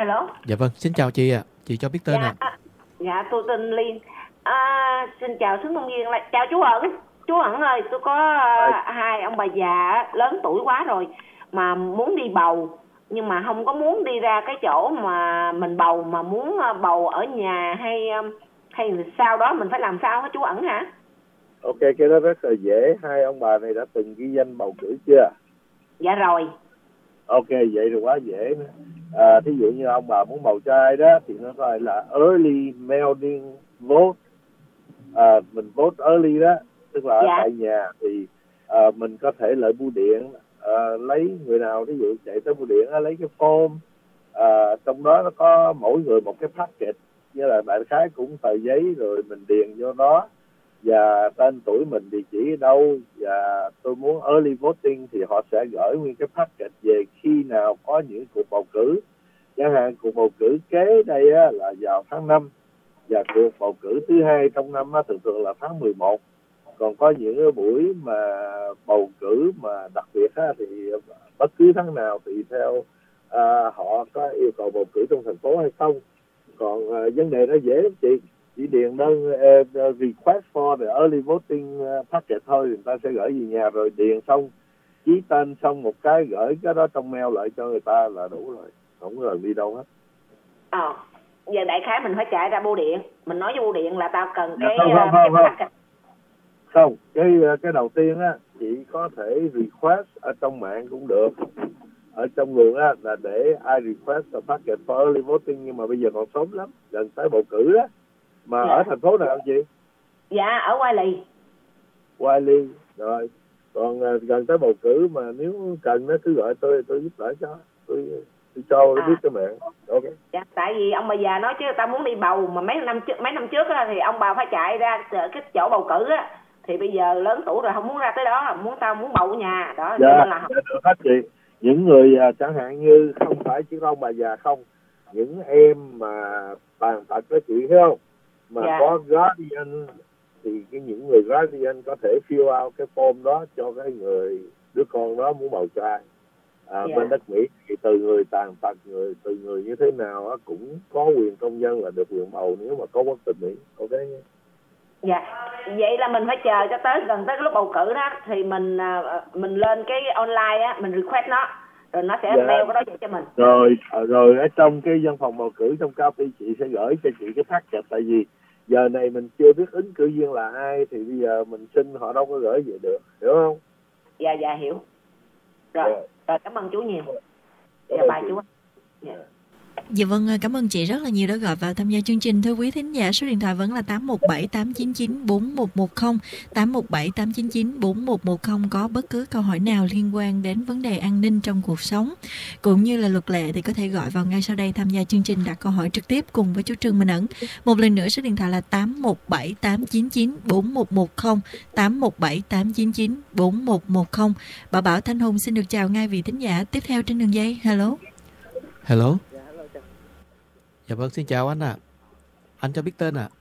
Hello. Dạ vâng, xin chào chị ạ. À. Chị cho biết tên ạ. Dạ, à, dạ tôi tên Liên. À, xin chào Xứng Công Viên. Chào chú Ẩn. Chú Ẩn ơi, tôi có uh, hai ông bà già lớn tuổi quá rồi mà muốn đi bầu, nhưng mà không có muốn đi ra cái chỗ mà mình bầu, mà muốn bầu ở nhà hay hay sau đó mình phải làm sao hả chú Ẩn hả? Ok, cái đó rất là dễ. Hai ông bà này đã từng ghi danh bầu cử chưa? Dạ rồi. Ok, vậy thì quá dễ nữa. À, thí dụ như ông bà muốn bầu cho ai đó thì nó gọi là early mailing vote. À, mình vote early đó, tức là dạ. Ở tại nhà thì à, mình có thể lợi bưu điện, à, lấy người nào thí dụ chạy tới bưu điện lấy cái form, à, trong đó nó có mỗi người một cái packet, như là đại khái cũng tờ giấy rồi mình điền vô đó và tên tuổi mình, địa chỉ ở đâu, và tôi muốn early voting thì họ sẽ gửi nguyên cái packet về khi nào có những cuộc bầu cử. Chẳng hạn cuộc bầu cử kế đây á, là vào tháng năm, và cuộc bầu cử thứ hai trong năm á, thường thường là tháng mười một. Còn có những cái buổi mà bầu cử mà đặc biệt á, thì bất cứ tháng nào tùy theo à, họ có yêu cầu bầu cử trong thành phố hay không. Còn à, vấn đề nó dễ lắm chị, chỉ điền đơn uh, request for the early voting packet thôi, người ta sẽ gửi về nhà rồi điền xong, ký tên xong một cái gửi cái đó trong mail lại cho người ta là đủ rồi, không có lần đi đâu hết. Ờ, à, giờ đại khái mình phải chạy ra bưu điện, mình nói với bưu điện là tao cần dạ, cái không, không, cái không, không. Không, cái cái đầu tiên á, chị có thể request ở trong mạng cũng được. Ở trong nguồn á là để I request a packet for early voting, nhưng mà bây giờ còn sớm lắm, gần tới bầu cử á. Mà dạ. Ở thành phố nào chị? Dạ, ở Wiley. Wiley, rồi. Còn uh, gần tới bầu cử mà nếu cần nó cứ gọi tôi, tôi giúp đỡ cho. Tôi, tôi cho nó à. Biết cho mẹ. Ok. Dạ, tại vì ông bà già nói chứ tao muốn đi bầu, mà mấy năm trước mấy năm trước á, thì ông bà phải chạy ra cái chỗ bầu cử á. Thì bây giờ lớn tuổi rồi không muốn ra tới đó, muốn tao muốn bầu ở nhà. Đó, dạ, nên là... dạ, được hết chị. Những người uh, chẳng hạn như không phải chỉ có ông bà già không, những em mà tàn tật đó chị thấy không? Mà dạ. Có guardian thì cái những người guardian có thể fill out cái form đó cho cái người đứa con đó muốn bầu cho ai. À, dạ. Bên đất Mỹ thì từ người tàn tật, người từ người như thế nào á, cũng có quyền công dân là được quyền bầu nếu mà có quốc tịch Mỹ. Ok nhé. Dạ, vậy là mình phải chờ cho tới gần tới cái lúc bầu cử đó thì mình mình lên cái online á, mình request nó rồi nó sẽ dạ. Mail cái đó về cho mình. Rồi rồi ở trong cái văn phòng bầu cử trong county chị sẽ gửi cho chị cái packet, tại vì giờ này mình chưa biết ứng cử viên là ai thì bây giờ mình xin họ đâu có gửi về được, hiểu không? Dạ dạ hiểu. Rồi, dạ. Rồi cảm ơn chú nhiều. Dạ bye chú. Dạ. Dạ vâng, cảm ơn chị rất là nhiều đã gọi vào tham gia chương trình. Thưa quý thính giả, số điện thoại vẫn là tám một bảy tám chín chín bốn một một không, tám một bảy tám chín chín bốn một một không. Có bất cứ câu hỏi nào liên quan đến vấn đề an ninh trong cuộc sống cũng như là luật lệ thì có thể gọi vào ngay sau đây tham gia chương trình, đặt câu hỏi trực tiếp cùng với chú Trương Minh Ẩn. Một lần nữa, số điện thoại là tám một bảy tám chín chín bốn một một không, tám một bảy tám chín chín bốn một một không. Bà Bảo Thanh Hùng xin được chào ngay vị thính giả tiếp theo trên đường dây. Hello. Hello. Dạ vâng, xin chào anh ạ. À. Anh cho biết tên ạ. À.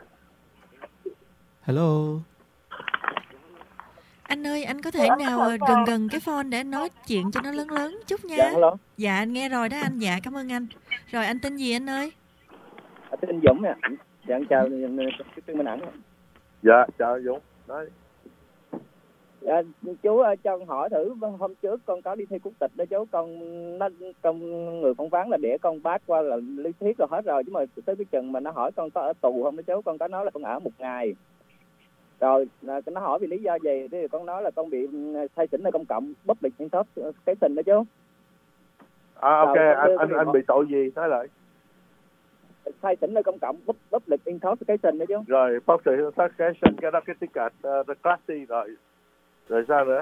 Hello. Anh ơi, anh có thể nào gần gần cái phone để anh nói chuyện cho nó lớn lớn chút nha. Dạ, hello. Dạ, anh nghe rồi đó anh. Dạ, cảm ơn anh. Rồi, anh tên gì anh ơi? Anh tên Dũng nè. Dạ, anh chào Trương Minh Ẩn. Dạ, chào Dũng. Nói. Dạ, chú cho con hỏi thử, hôm trước con có đi thi quốc tịch đó chú, con nó con người phỏng vấn là để con pass qua là lý thuyết rồi hết rồi, chứ mà tới cái chừng mà nó hỏi con có ở tù không đó chú, con có nói là con ở một ngày. Rồi nó hỏi vì lý do gì thì con nói là con bị say xỉn nơi công cộng, public intoxication đó chú. À ok, rồi, anh anh, anh bị tội gì nói lại? Say xỉn nơi công cộng, public intoxication đó chú. Rồi public intoxication, cái đó cái ticket uh, class C rồi. Rồi sao nữa?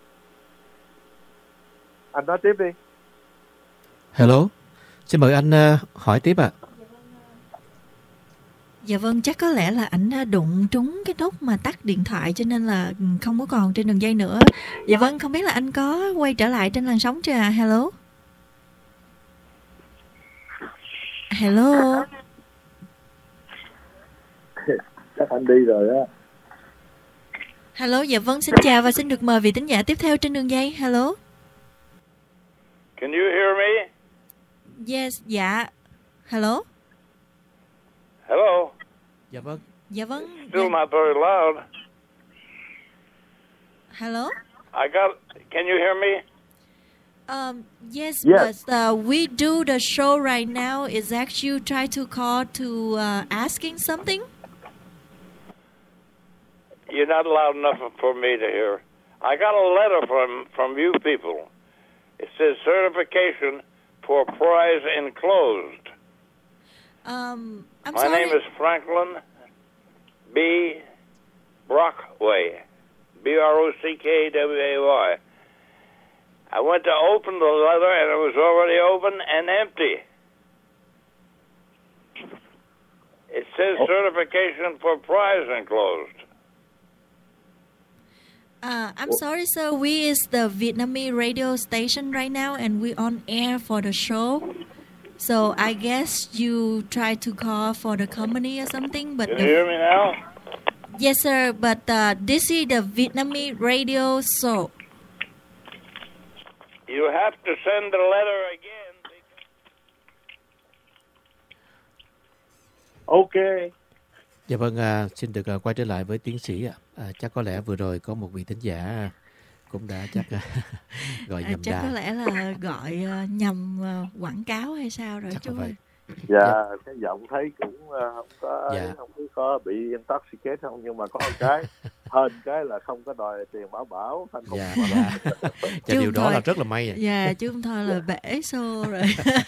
Anh nói tiếp đi. Hello. Xin mời anh uh, hỏi tiếp ạ. À. Dạ vâng, chắc có lẽ là ảnh đụng trúng cái nút mà tắt điện thoại cho nên là không có còn trên đường dây nữa. Dạ vâng, không biết là anh có quay trở lại trên làn sóng chưa ạ? À? Hello. Hello. Chắc anh đi rồi á. Hello, dạ vâng, xin chào và xin được mời vị thính giả tiếp theo trên đường dây. Hello. Can you hear me? Yes, dạ. Hello. Hello. Dạ vâng. Dạ vâng. Still Dạ. not very loud. Hello. I got. Can you hear me? Um, yes, Yes. but uh, we do the show right now. Is that you try to call to uh, asking something? You're not loud enough for me to hear. I got a letter from, from you people. It says certification for prize enclosed. Um, I'm My sorry. name is Franklin B. Brockway. B R O C K W A Y. I went to open the letter and it was already open and empty. It says Oh. certification for prize enclosed. Uh, I'm sorry, sir. We is the Vietnamese radio station right now, and we on air for the show. So I guess you try to call for the company or something, but Can the, you hear me now? yes, sir. But uh, this is the Vietnamese radio show. You have to send the letter again. Ok. Dạ vâng, à, xin được à, quay trở lại với tiến sĩ ạ. À, chắc có lẽ vừa rồi có một vị thính giả cũng đã chắc à, gọi À, nhầm chắc đà. có lẽ là gọi uh, nhầm uh, quảng cáo hay sao rồi Chắc chú là vậy. ơi. Dạ, cái giọng thấy cũng ờ, không có Dạ. không biết có bị intoxicate không, nhưng mà có một cái hên cái là không có đòi tiền bảo bảo thanh hùng. Dạ, dạ. Và Chứ điều đó thôi. là rất là may. ạ. Dạ, chứ không thôi là bể xô rồi.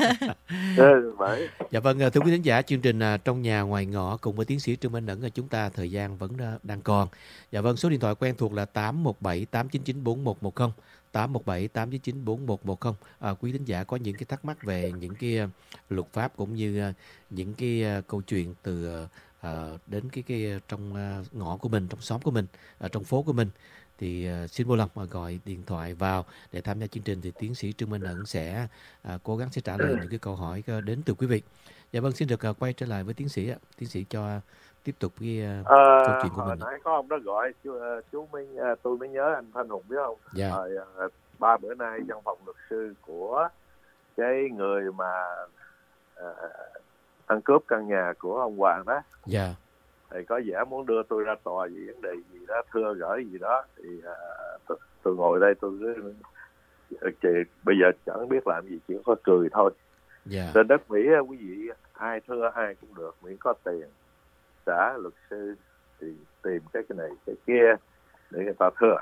Ừ, vậy. Dạ vâng, à, thưa quý thính giả, chương trình à, Trong Nhà Ngoài Ngõ cùng với tiến sĩ Trương Minh Ẩn, à, chúng ta thời gian vẫn à, đang còn. Dạ vâng, số điện thoại quen thuộc là tám một bảy tám chín chín bốn một một không, tám một bảy tám chín chín bốn một một không. À, quý thính giả có những cái thắc mắc về những cái à, luật pháp cũng như à, những cái à, câu chuyện từ à, đến cái cái trong à, ngõ của mình, trong xóm của mình, à, trong phố của mình, thì à, xin vui lòng mà gọi điện thoại vào để tham gia chương trình, thì tiến sĩ Trương Minh Ẩn sẽ à, cố gắng sẽ trả lời những cái câu hỏi à, đến từ quý vị. Dạ vâng, xin được à, quay trở lại với tiến sĩ ạ. Tiến sĩ cho tiếp tục cái à, Ờ, câu chuyện của hồi mình. nãy có ông đó gọi chú, ờ, chú mới ờ, tôi mới nhớ anh Thanh Hùng biết không? Dạ. Thời ờ, ba bữa nay trong phòng luật sư của cái người mà ờ, ăn cướp căn nhà của ông Hoàng đó, Dạ. thì có vẻ muốn đưa tôi ra tòa vì vấn đề gì đó, thưa gửi gì đó, thì ờ, tôi, tôi ngồi đây tôi cứ chị, bây giờ chẳng biết làm gì, chỉ có cười thôi. Dạ. Trên đất Mỹ quý vị ai thưa ai cũng được, miễn có tiền trả luật sư thì tìm cái cái này cái kia để người ta thưa.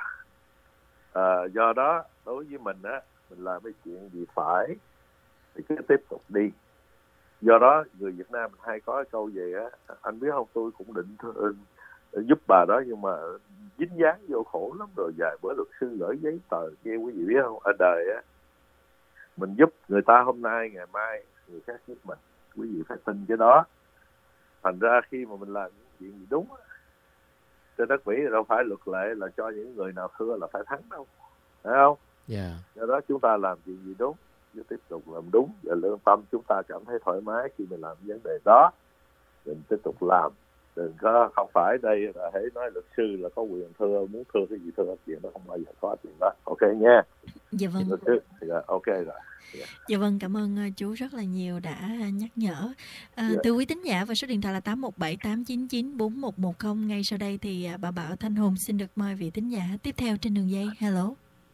À, do đó đối với mình á, mình làm cái chuyện gì phải thì cứ tiếp tục đi. Do đó người Việt Nam mình hay có cái câu gì á, anh biết không, tôi cũng định th- giúp bà đó nhưng mà dính dáng vô khổ lắm rồi, vài bữa luật sư gửi giấy tờ kia, quý vị biết không, ở đời á mình giúp người ta hôm nay ngày mai người khác giúp mình, quý vị phải tin cái đó. Thành ra khi mà mình làm những chuyện gì đúng á, trên đất Mỹ đâu phải luật lệ là cho những người nào thưa là phải thắng đâu, phải không? Dạ. Do đó chúng ta làm chuyện gì đúng, cứ tiếp tục làm đúng, và lương tâm chúng ta cảm thấy thoải mái khi mình làm vấn đề đó, mình tiếp tục làm. Đừng có, không phải đây là hãy nói luật sư là có quyền thưa, muốn thưa cái gì thưa, chuyện đó không bao giờ có chuyện đó. Ok nha. Dạ vâng. Luật sư thì là ok rồi. Yeah. Dạ vâng, cảm ơn uh, chú rất là nhiều đã nhắc nhở. À, Dạ. từ quý tín giả và số điện thoại là tám một bảy tám chín chín bốn một một không. Ngay sau đây thì uh, bà Bảo Thanh Hùng xin được mời vị tín giả tiếp theo trên đường dây. Hello.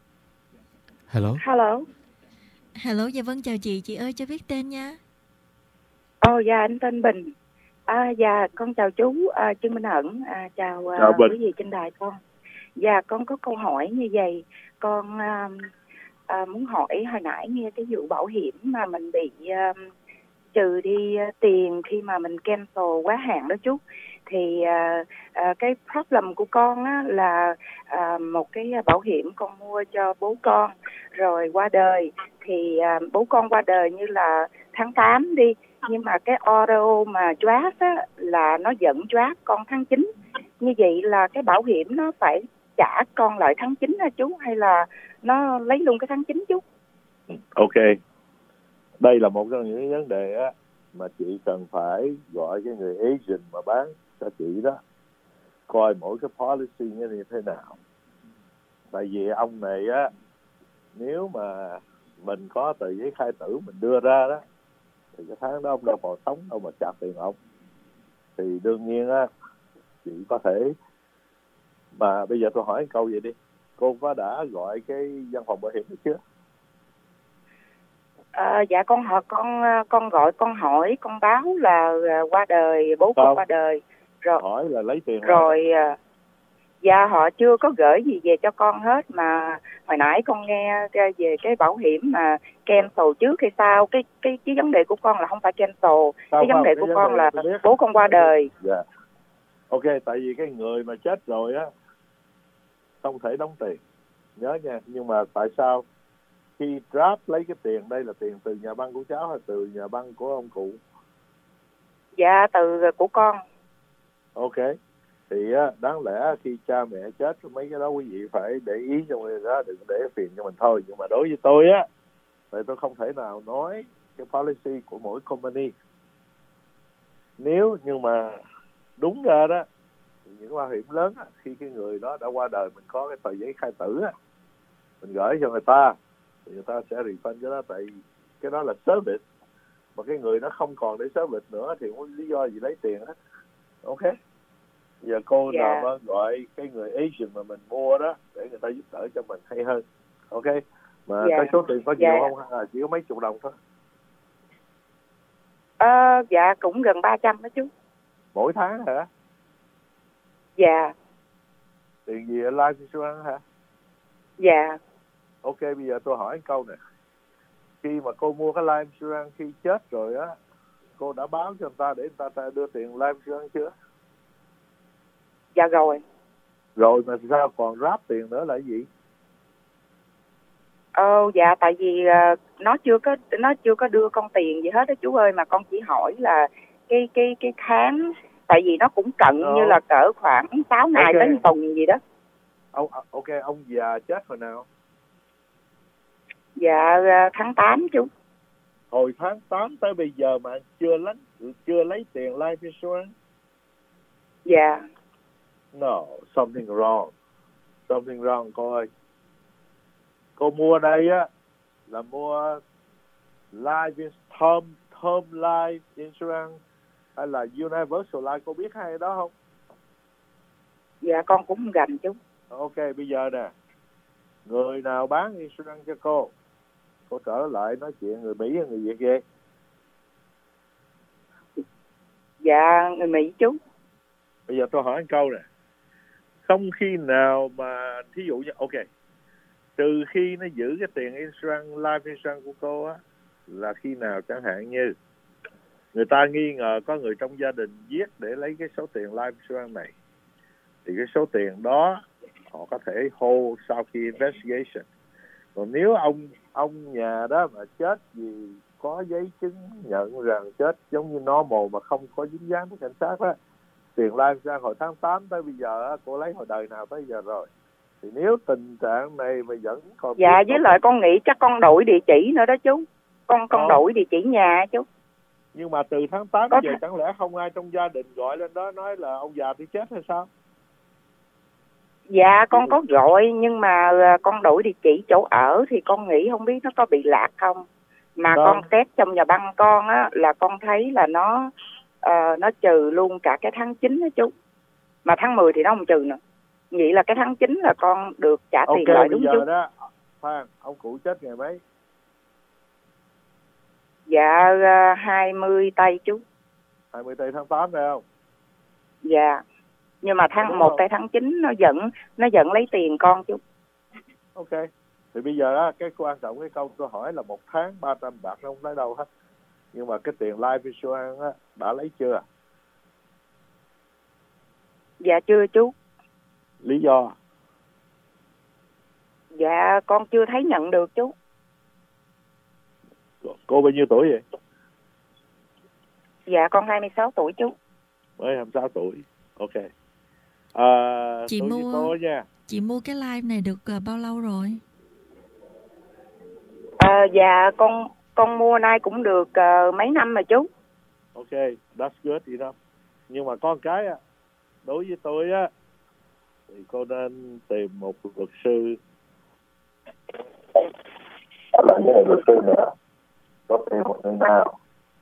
Hello. Hello. Hello, dạ vâng, chào chị. Chị ơi cho biết tên nha. Ồ, dạ anh tên Bình. À, dạ con chào chú à, Trương Minh Ẩn, à, chào, Chào à, Bình. quý vị trên đài con. Dạ con có câu hỏi như vậy. Con à, à, muốn hỏi hồi nãy nghe cái vụ bảo hiểm mà mình bị à, trừ đi à, tiền khi mà mình cancel quá hạn đó chú. Thì à, à, cái problem của con á, là à, một cái bảo hiểm con mua cho bố con rồi qua đời. Thì à, bố con qua đời như là tháng tám đi, nhưng mà cái auto mà draft á, là nó dẫn draft con tháng chín. Như vậy là cái bảo hiểm nó phải trả con lại tháng chín hả chú, hay là nó lấy luôn cái tháng chín chú? Ok. Đây là một trong những vấn đề á mà chị cần phải gọi cái người agent mà bán cho chị đó, coi mỗi cái policy như thế nào. Tại vì ông này á, nếu mà mình có tờ giấy khai tử mình đưa ra đó, thì cái tháng đó ông đâu còn sống đâu mà trả tiền ông. Thì đương nhiên á, chị có thể, mà bây giờ tôi hỏi câu vậy đi, cô có đã gọi cái văn phòng bảo hiểm được chưa? À, dạ con hỏi con con gọi con hỏi con báo là qua đời, bố con qua đời rồi. Hỏi là lấy tiền rồi lại. Dạ họ chưa có gửi gì về cho con hết, mà hồi nãy con nghe về cái bảo hiểm mà cancel trước hay sao, cái cái cái vấn đề của con là không phải cancel, sao cái vấn không, đề cái của con là biết. bố con qua đời. Dạ. Ok, tại vì cái người mà chết rồi á không thể đóng tiền, nhớ nha. Nhưng mà tại sao khi draft lấy cái tiền, đây là tiền từ nhà băng của cháu hay từ nhà băng của ông cụ? Dạ từ của con. Ok, thì á, đáng lẽ khi cha mẹ chết mấy cái đó quý vị phải để ý trong người đó, đừng để phiền cho mình thôi. Nhưng mà đối với tôi á, thì tôi không thể nào nói cái policy của mỗi company. Nếu nhưng mà đúng ra đó, những bảo hiểm lớn á, khi cái người đó đã qua đời, mình có cái tờ giấy khai tử á, mình gửi cho người ta thì người ta sẽ refund cái đó, tại cái đó là service, mà cái người nó không còn để service nữa thì không có lý do gì lấy tiền hết. Ok, giờ cô Dạ. nào đó gọi cái người agent mà mình mua đó để người ta giúp đỡ cho mình hay hơn. Ok, mà Dạ. cái số tiền có Dạ. nhiều không hay là chỉ có mấy chục đồng thôi? Ờ, dạ cũng gần ba trăm đó chú. Mỗi tháng hả? Dạ. Tiền gì ở life insurance hả? Dạ. Ok, bây giờ tôi hỏi câu này. Khi mà cô mua cái life insurance, khi chết rồi á, cô đã báo cho người ta để người ta đưa tiền life insurance chưa? Dạ rồi. Rồi mà sao còn ráp tiền nữa là cái gì? Ờ, dạ tại vì uh, nó chưa có nó chưa có đưa con tiền gì hết đó chú ơi, mà con chỉ hỏi là cái cái cái tháng, tại vì nó cũng cận Đó. như là cỡ khoảng sáu ngày Okay. tới một tuần gì đó. Ông ok, ông già chết hồi nào? Dạ uh, tháng tám chú. Hồi tháng tám tới bây giờ mà chưa lấy chưa lấy tiền life insurance? Dạ. No, something wrong. Something wrong cô ơi. Cô mua đây á là mua life term term life insurance hay là universal life, cô biết hai đó không? Dạ con cũng không gành chú. Ok, bây giờ nè, người nào bán insurance cho cô, cô trở lại nói chuyện người Mỹ hay người Việt ghê? Dạ người Mỹ chú. Bây giờ tôi hỏi một câu nè, không khi nào mà thí dụ như ok, trừ khi nó giữ cái tiền insurance, life insurance của cô á, là khi nào chẳng hạn như người ta nghi ngờ có người trong gia đình giết để lấy cái số tiền life insurance này, thì cái số tiền đó họ có thể hold sau khi investigation. Còn nếu ông ông nhà đó mà chết vì có giấy chứng nhận rằng chết giống như normal mà không có dính dáng với cảnh sát á, tiền life insurance hồi tháng tám tới bây giờ cô lấy hồi đời nào tới giờ rồi, thì nếu tình trạng này mà vẫn còn... Dạ với lại con nghĩ chắc con đổi địa chỉ nữa đó chú. Con con đổi địa chỉ nhà chú. Nhưng mà từ tháng tám có giờ th... chẳng lẽ không ai trong gia đình gọi lên đó nói là ông già tôi chết hay sao? Dạ con có gọi, nhưng mà con đổi địa chỉ chỗ ở thì con nghĩ không biết nó có bị lạc không. Mà Đó. Con test trong nhà băng con á là con thấy là nó uh, nó trừ luôn cả cái tháng chín đó chú. Mà tháng mười thì nó không trừ nữa. Vậy là cái tháng chín là con được trả okay, tiền lại đúng bây giờ chú? đó, Phan, ông cụ chết ngày mấy? Dạ uh, hai mươi tây chú. hai mươi tây tháng tám phải không? Dạ. Nhưng mà tháng một tới tháng chín nó vẫn nó vẫn lấy tiền con chú. Ok. Thì bây giờ á, cái quan trọng cái câu tôi hỏi là một tháng ba trăm bạc nó không lấy đâu hết. Nhưng mà cái tiền life insurance á, đã lấy chưa? Dạ chưa chú. Lý do? Dạ con chưa thấy nhận được chú. Cô bao nhiêu tuổi vậy? Dạ con hai mươi sáu tuổi chú. Mới hai mươi sáu tuổi. Ok. À, chị mua tôi nha. Chị mua cái live này được uh, bao lâu rồi? À, dạ con con mua nay cũng được uh, mấy năm rồi chú. Ok, that's good enough. Nhưng mà có một cái á, đối với tôi á, thì cô nên tìm một luật sư. Là như luật sư nữa, có tìm một người nào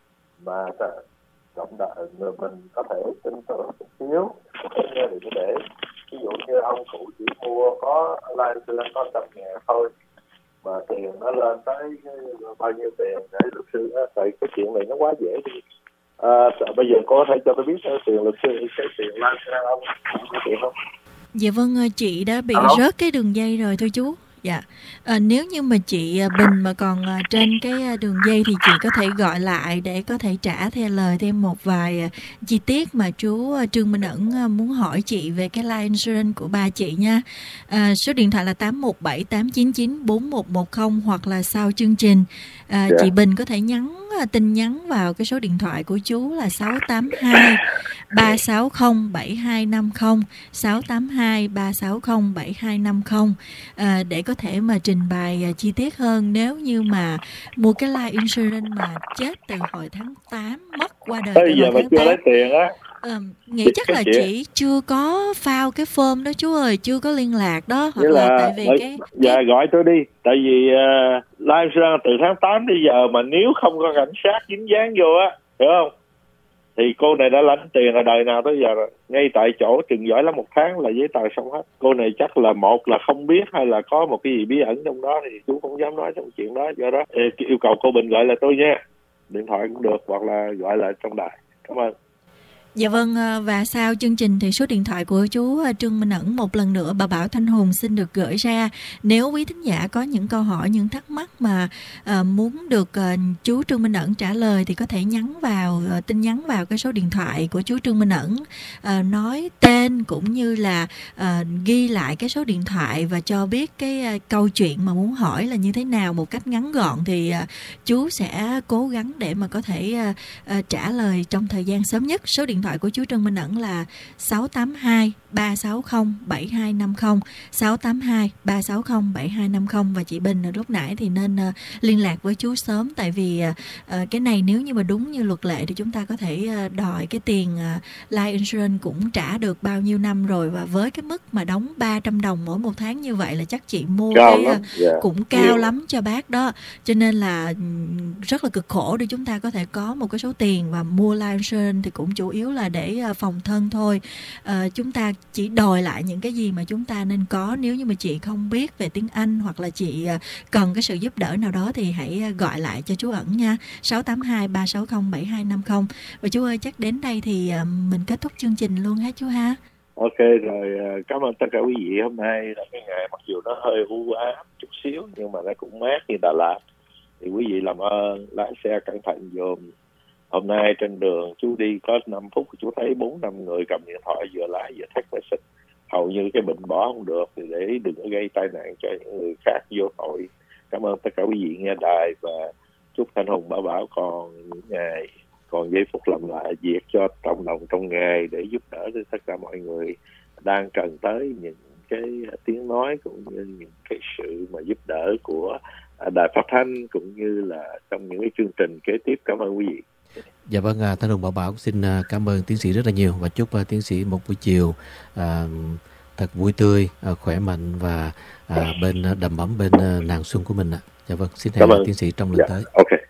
mà cộng đồng mình có thể tin tưởng một xíu, đừng để ví dụ như ông cụ chỉ mua có life insurance có trăm ngàn thôi mà tiền nó lên tới bao nhiêu tiền để luật sư á, tại cái chuyện này nó quá dễ đi. À, bây giờ có thể cho tôi biết tiền luật sư cái tiền life insurance ông có tiền không? Dạ vâng, chị đã bị Hello? rớt cái đường dây rồi thưa chú. Dạ, à, nếu như mà chị Bình mà còn trên cái đường dây thì chị có thể gọi lại để có thể trả theo lời thêm một vài chi tiết mà chú Trương Minh Ẩn muốn hỏi chị về cái life insurance của ba chị nha. À, số điện thoại là tám một bảy tám chín chín bốn một một không hoặc là sau chương trình à, yeah. chị Bình có thể nhắn tin nhắn vào cái số điện thoại của chú là sáu tám hai ba sáu không bảy hai năm không, sáu tám hai ba sáu không bảy hai năm không à, để có thể mà trình bày chi tiết hơn nếu như mà mua cái life insurance mà chết từ hồi tháng tám, mất qua đời bây giờ mà chưa tám. Lấy tiền á. À, nghĩ chắc là chị chưa có file cái form đó chú ơi, chưa có liên lạc đó, hoặc là, là tại vì bởi, cái dạ cái... gọi tôi đi, tại vì uh, live insurance từ tháng tám đến giờ mà nếu không có cảnh sát dính dáng vô á, hiểu không? Thì cô này đã lãnh tiền ở đời nào tới giờ rồi, ngay tại chỗ chừng giỏi lắm một tháng là giấy tờ xong hết. Cô này chắc là một là không biết hay là có một cái gì bí ẩn trong đó thì chú không dám nói trong chuyện đó. Do đó yêu cầu cô Bình gọi là tôi nha, điện thoại cũng được hoặc là gọi lại trong đài. Cảm ơn. Dạ vâng, và sau chương trình thì số điện thoại của chú Trương Minh Ẩn một lần nữa bà Bảo Thanh Hùng xin được gửi ra. Nếu quý thính giả có những câu hỏi, những thắc mắc mà uh, muốn được uh, chú Trương Minh Ẩn trả lời thì có thể nhắn vào, uh, tin nhắn vào cái số điện thoại của chú Trương Minh Ẩn, uh, nói tên cũng như là uh, ghi lại cái số điện thoại và cho biết cái uh, câu chuyện mà muốn hỏi là như thế nào một cách ngắn gọn thì uh, chú sẽ cố gắng để mà có thể uh, uh, trả lời trong thời gian sớm nhất. Số điện thoại của chú Trương Minh Ẩn là sáu tám hai ba sáu không bảy hai năm không, sáu tám hai ba sáu không bảy hai năm không. Và chị Bình lúc nãy thì nên uh, liên lạc với chú sớm, tại vì uh, cái này nếu như mà đúng như luật lệ thì chúng ta có thể uh, đòi cái tiền uh, life insurance cũng trả được bao nhiêu năm rồi, và với cái mức mà đóng ba trăm đồng mỗi một tháng như vậy là chắc chị mua cao cái uh, yeah. cũng cao yeah. lắm cho bác đó, cho nên là rất là cực khổ để chúng ta có thể có một cái số tiền và mua life insurance thì cũng chủ yếu là để phòng thân thôi. À, chúng ta chỉ đòi lại những cái gì mà chúng ta nên có. Nếu như mà chị không biết về tiếng Anh hoặc là chị cần cái sự giúp đỡ nào đó thì hãy gọi lại cho chú Ẩn nha, sáu tám hai ba sáu không bảy hai năm không. Và chú ơi, chắc đến đây thì mình kết thúc chương trình luôn hả chú ha? Ok rồi, cảm ơn tất cả quý vị. Hôm nay là cái ngày mặc dù nó hơi u ám chút xíu nhưng mà nó cũng mát như Đà Lạt, thì quý vị làm ơn lái xe cẩn thận dùm. Hôm nay trên đường chú đi có năm phút chú thấy bốn năm người cầm điện thoại vừa lái vừa text message, hầu như cái bệnh bỏ không được, thì để đừng có gây tai nạn cho những người khác vô tội. Cảm ơn tất cả quý vị nghe đài và chúc Thanh Hùng Bảo Bảo còn những ngày, còn giây phút làm lại việc cho cộng đồng trong nghề để giúp đỡ cho tất cả mọi người đang cần tới những cái tiếng nói cũng như những cái sự mà giúp đỡ của đài phát thanh cũng như là trong những cái chương trình kế tiếp. Cảm ơn quý vị. Dạ vâng, Thanh Hùng Bảo Bảo xin cảm ơn tiến sĩ rất là nhiều và chúc tiến sĩ một buổi chiều à, thật vui tươi, à, khỏe mạnh và à, bên đầm ấm bên nàng xuân của mình ạ. Dạ vâng, xin hẹn tiến sĩ trong lần dạ, tới. Ok.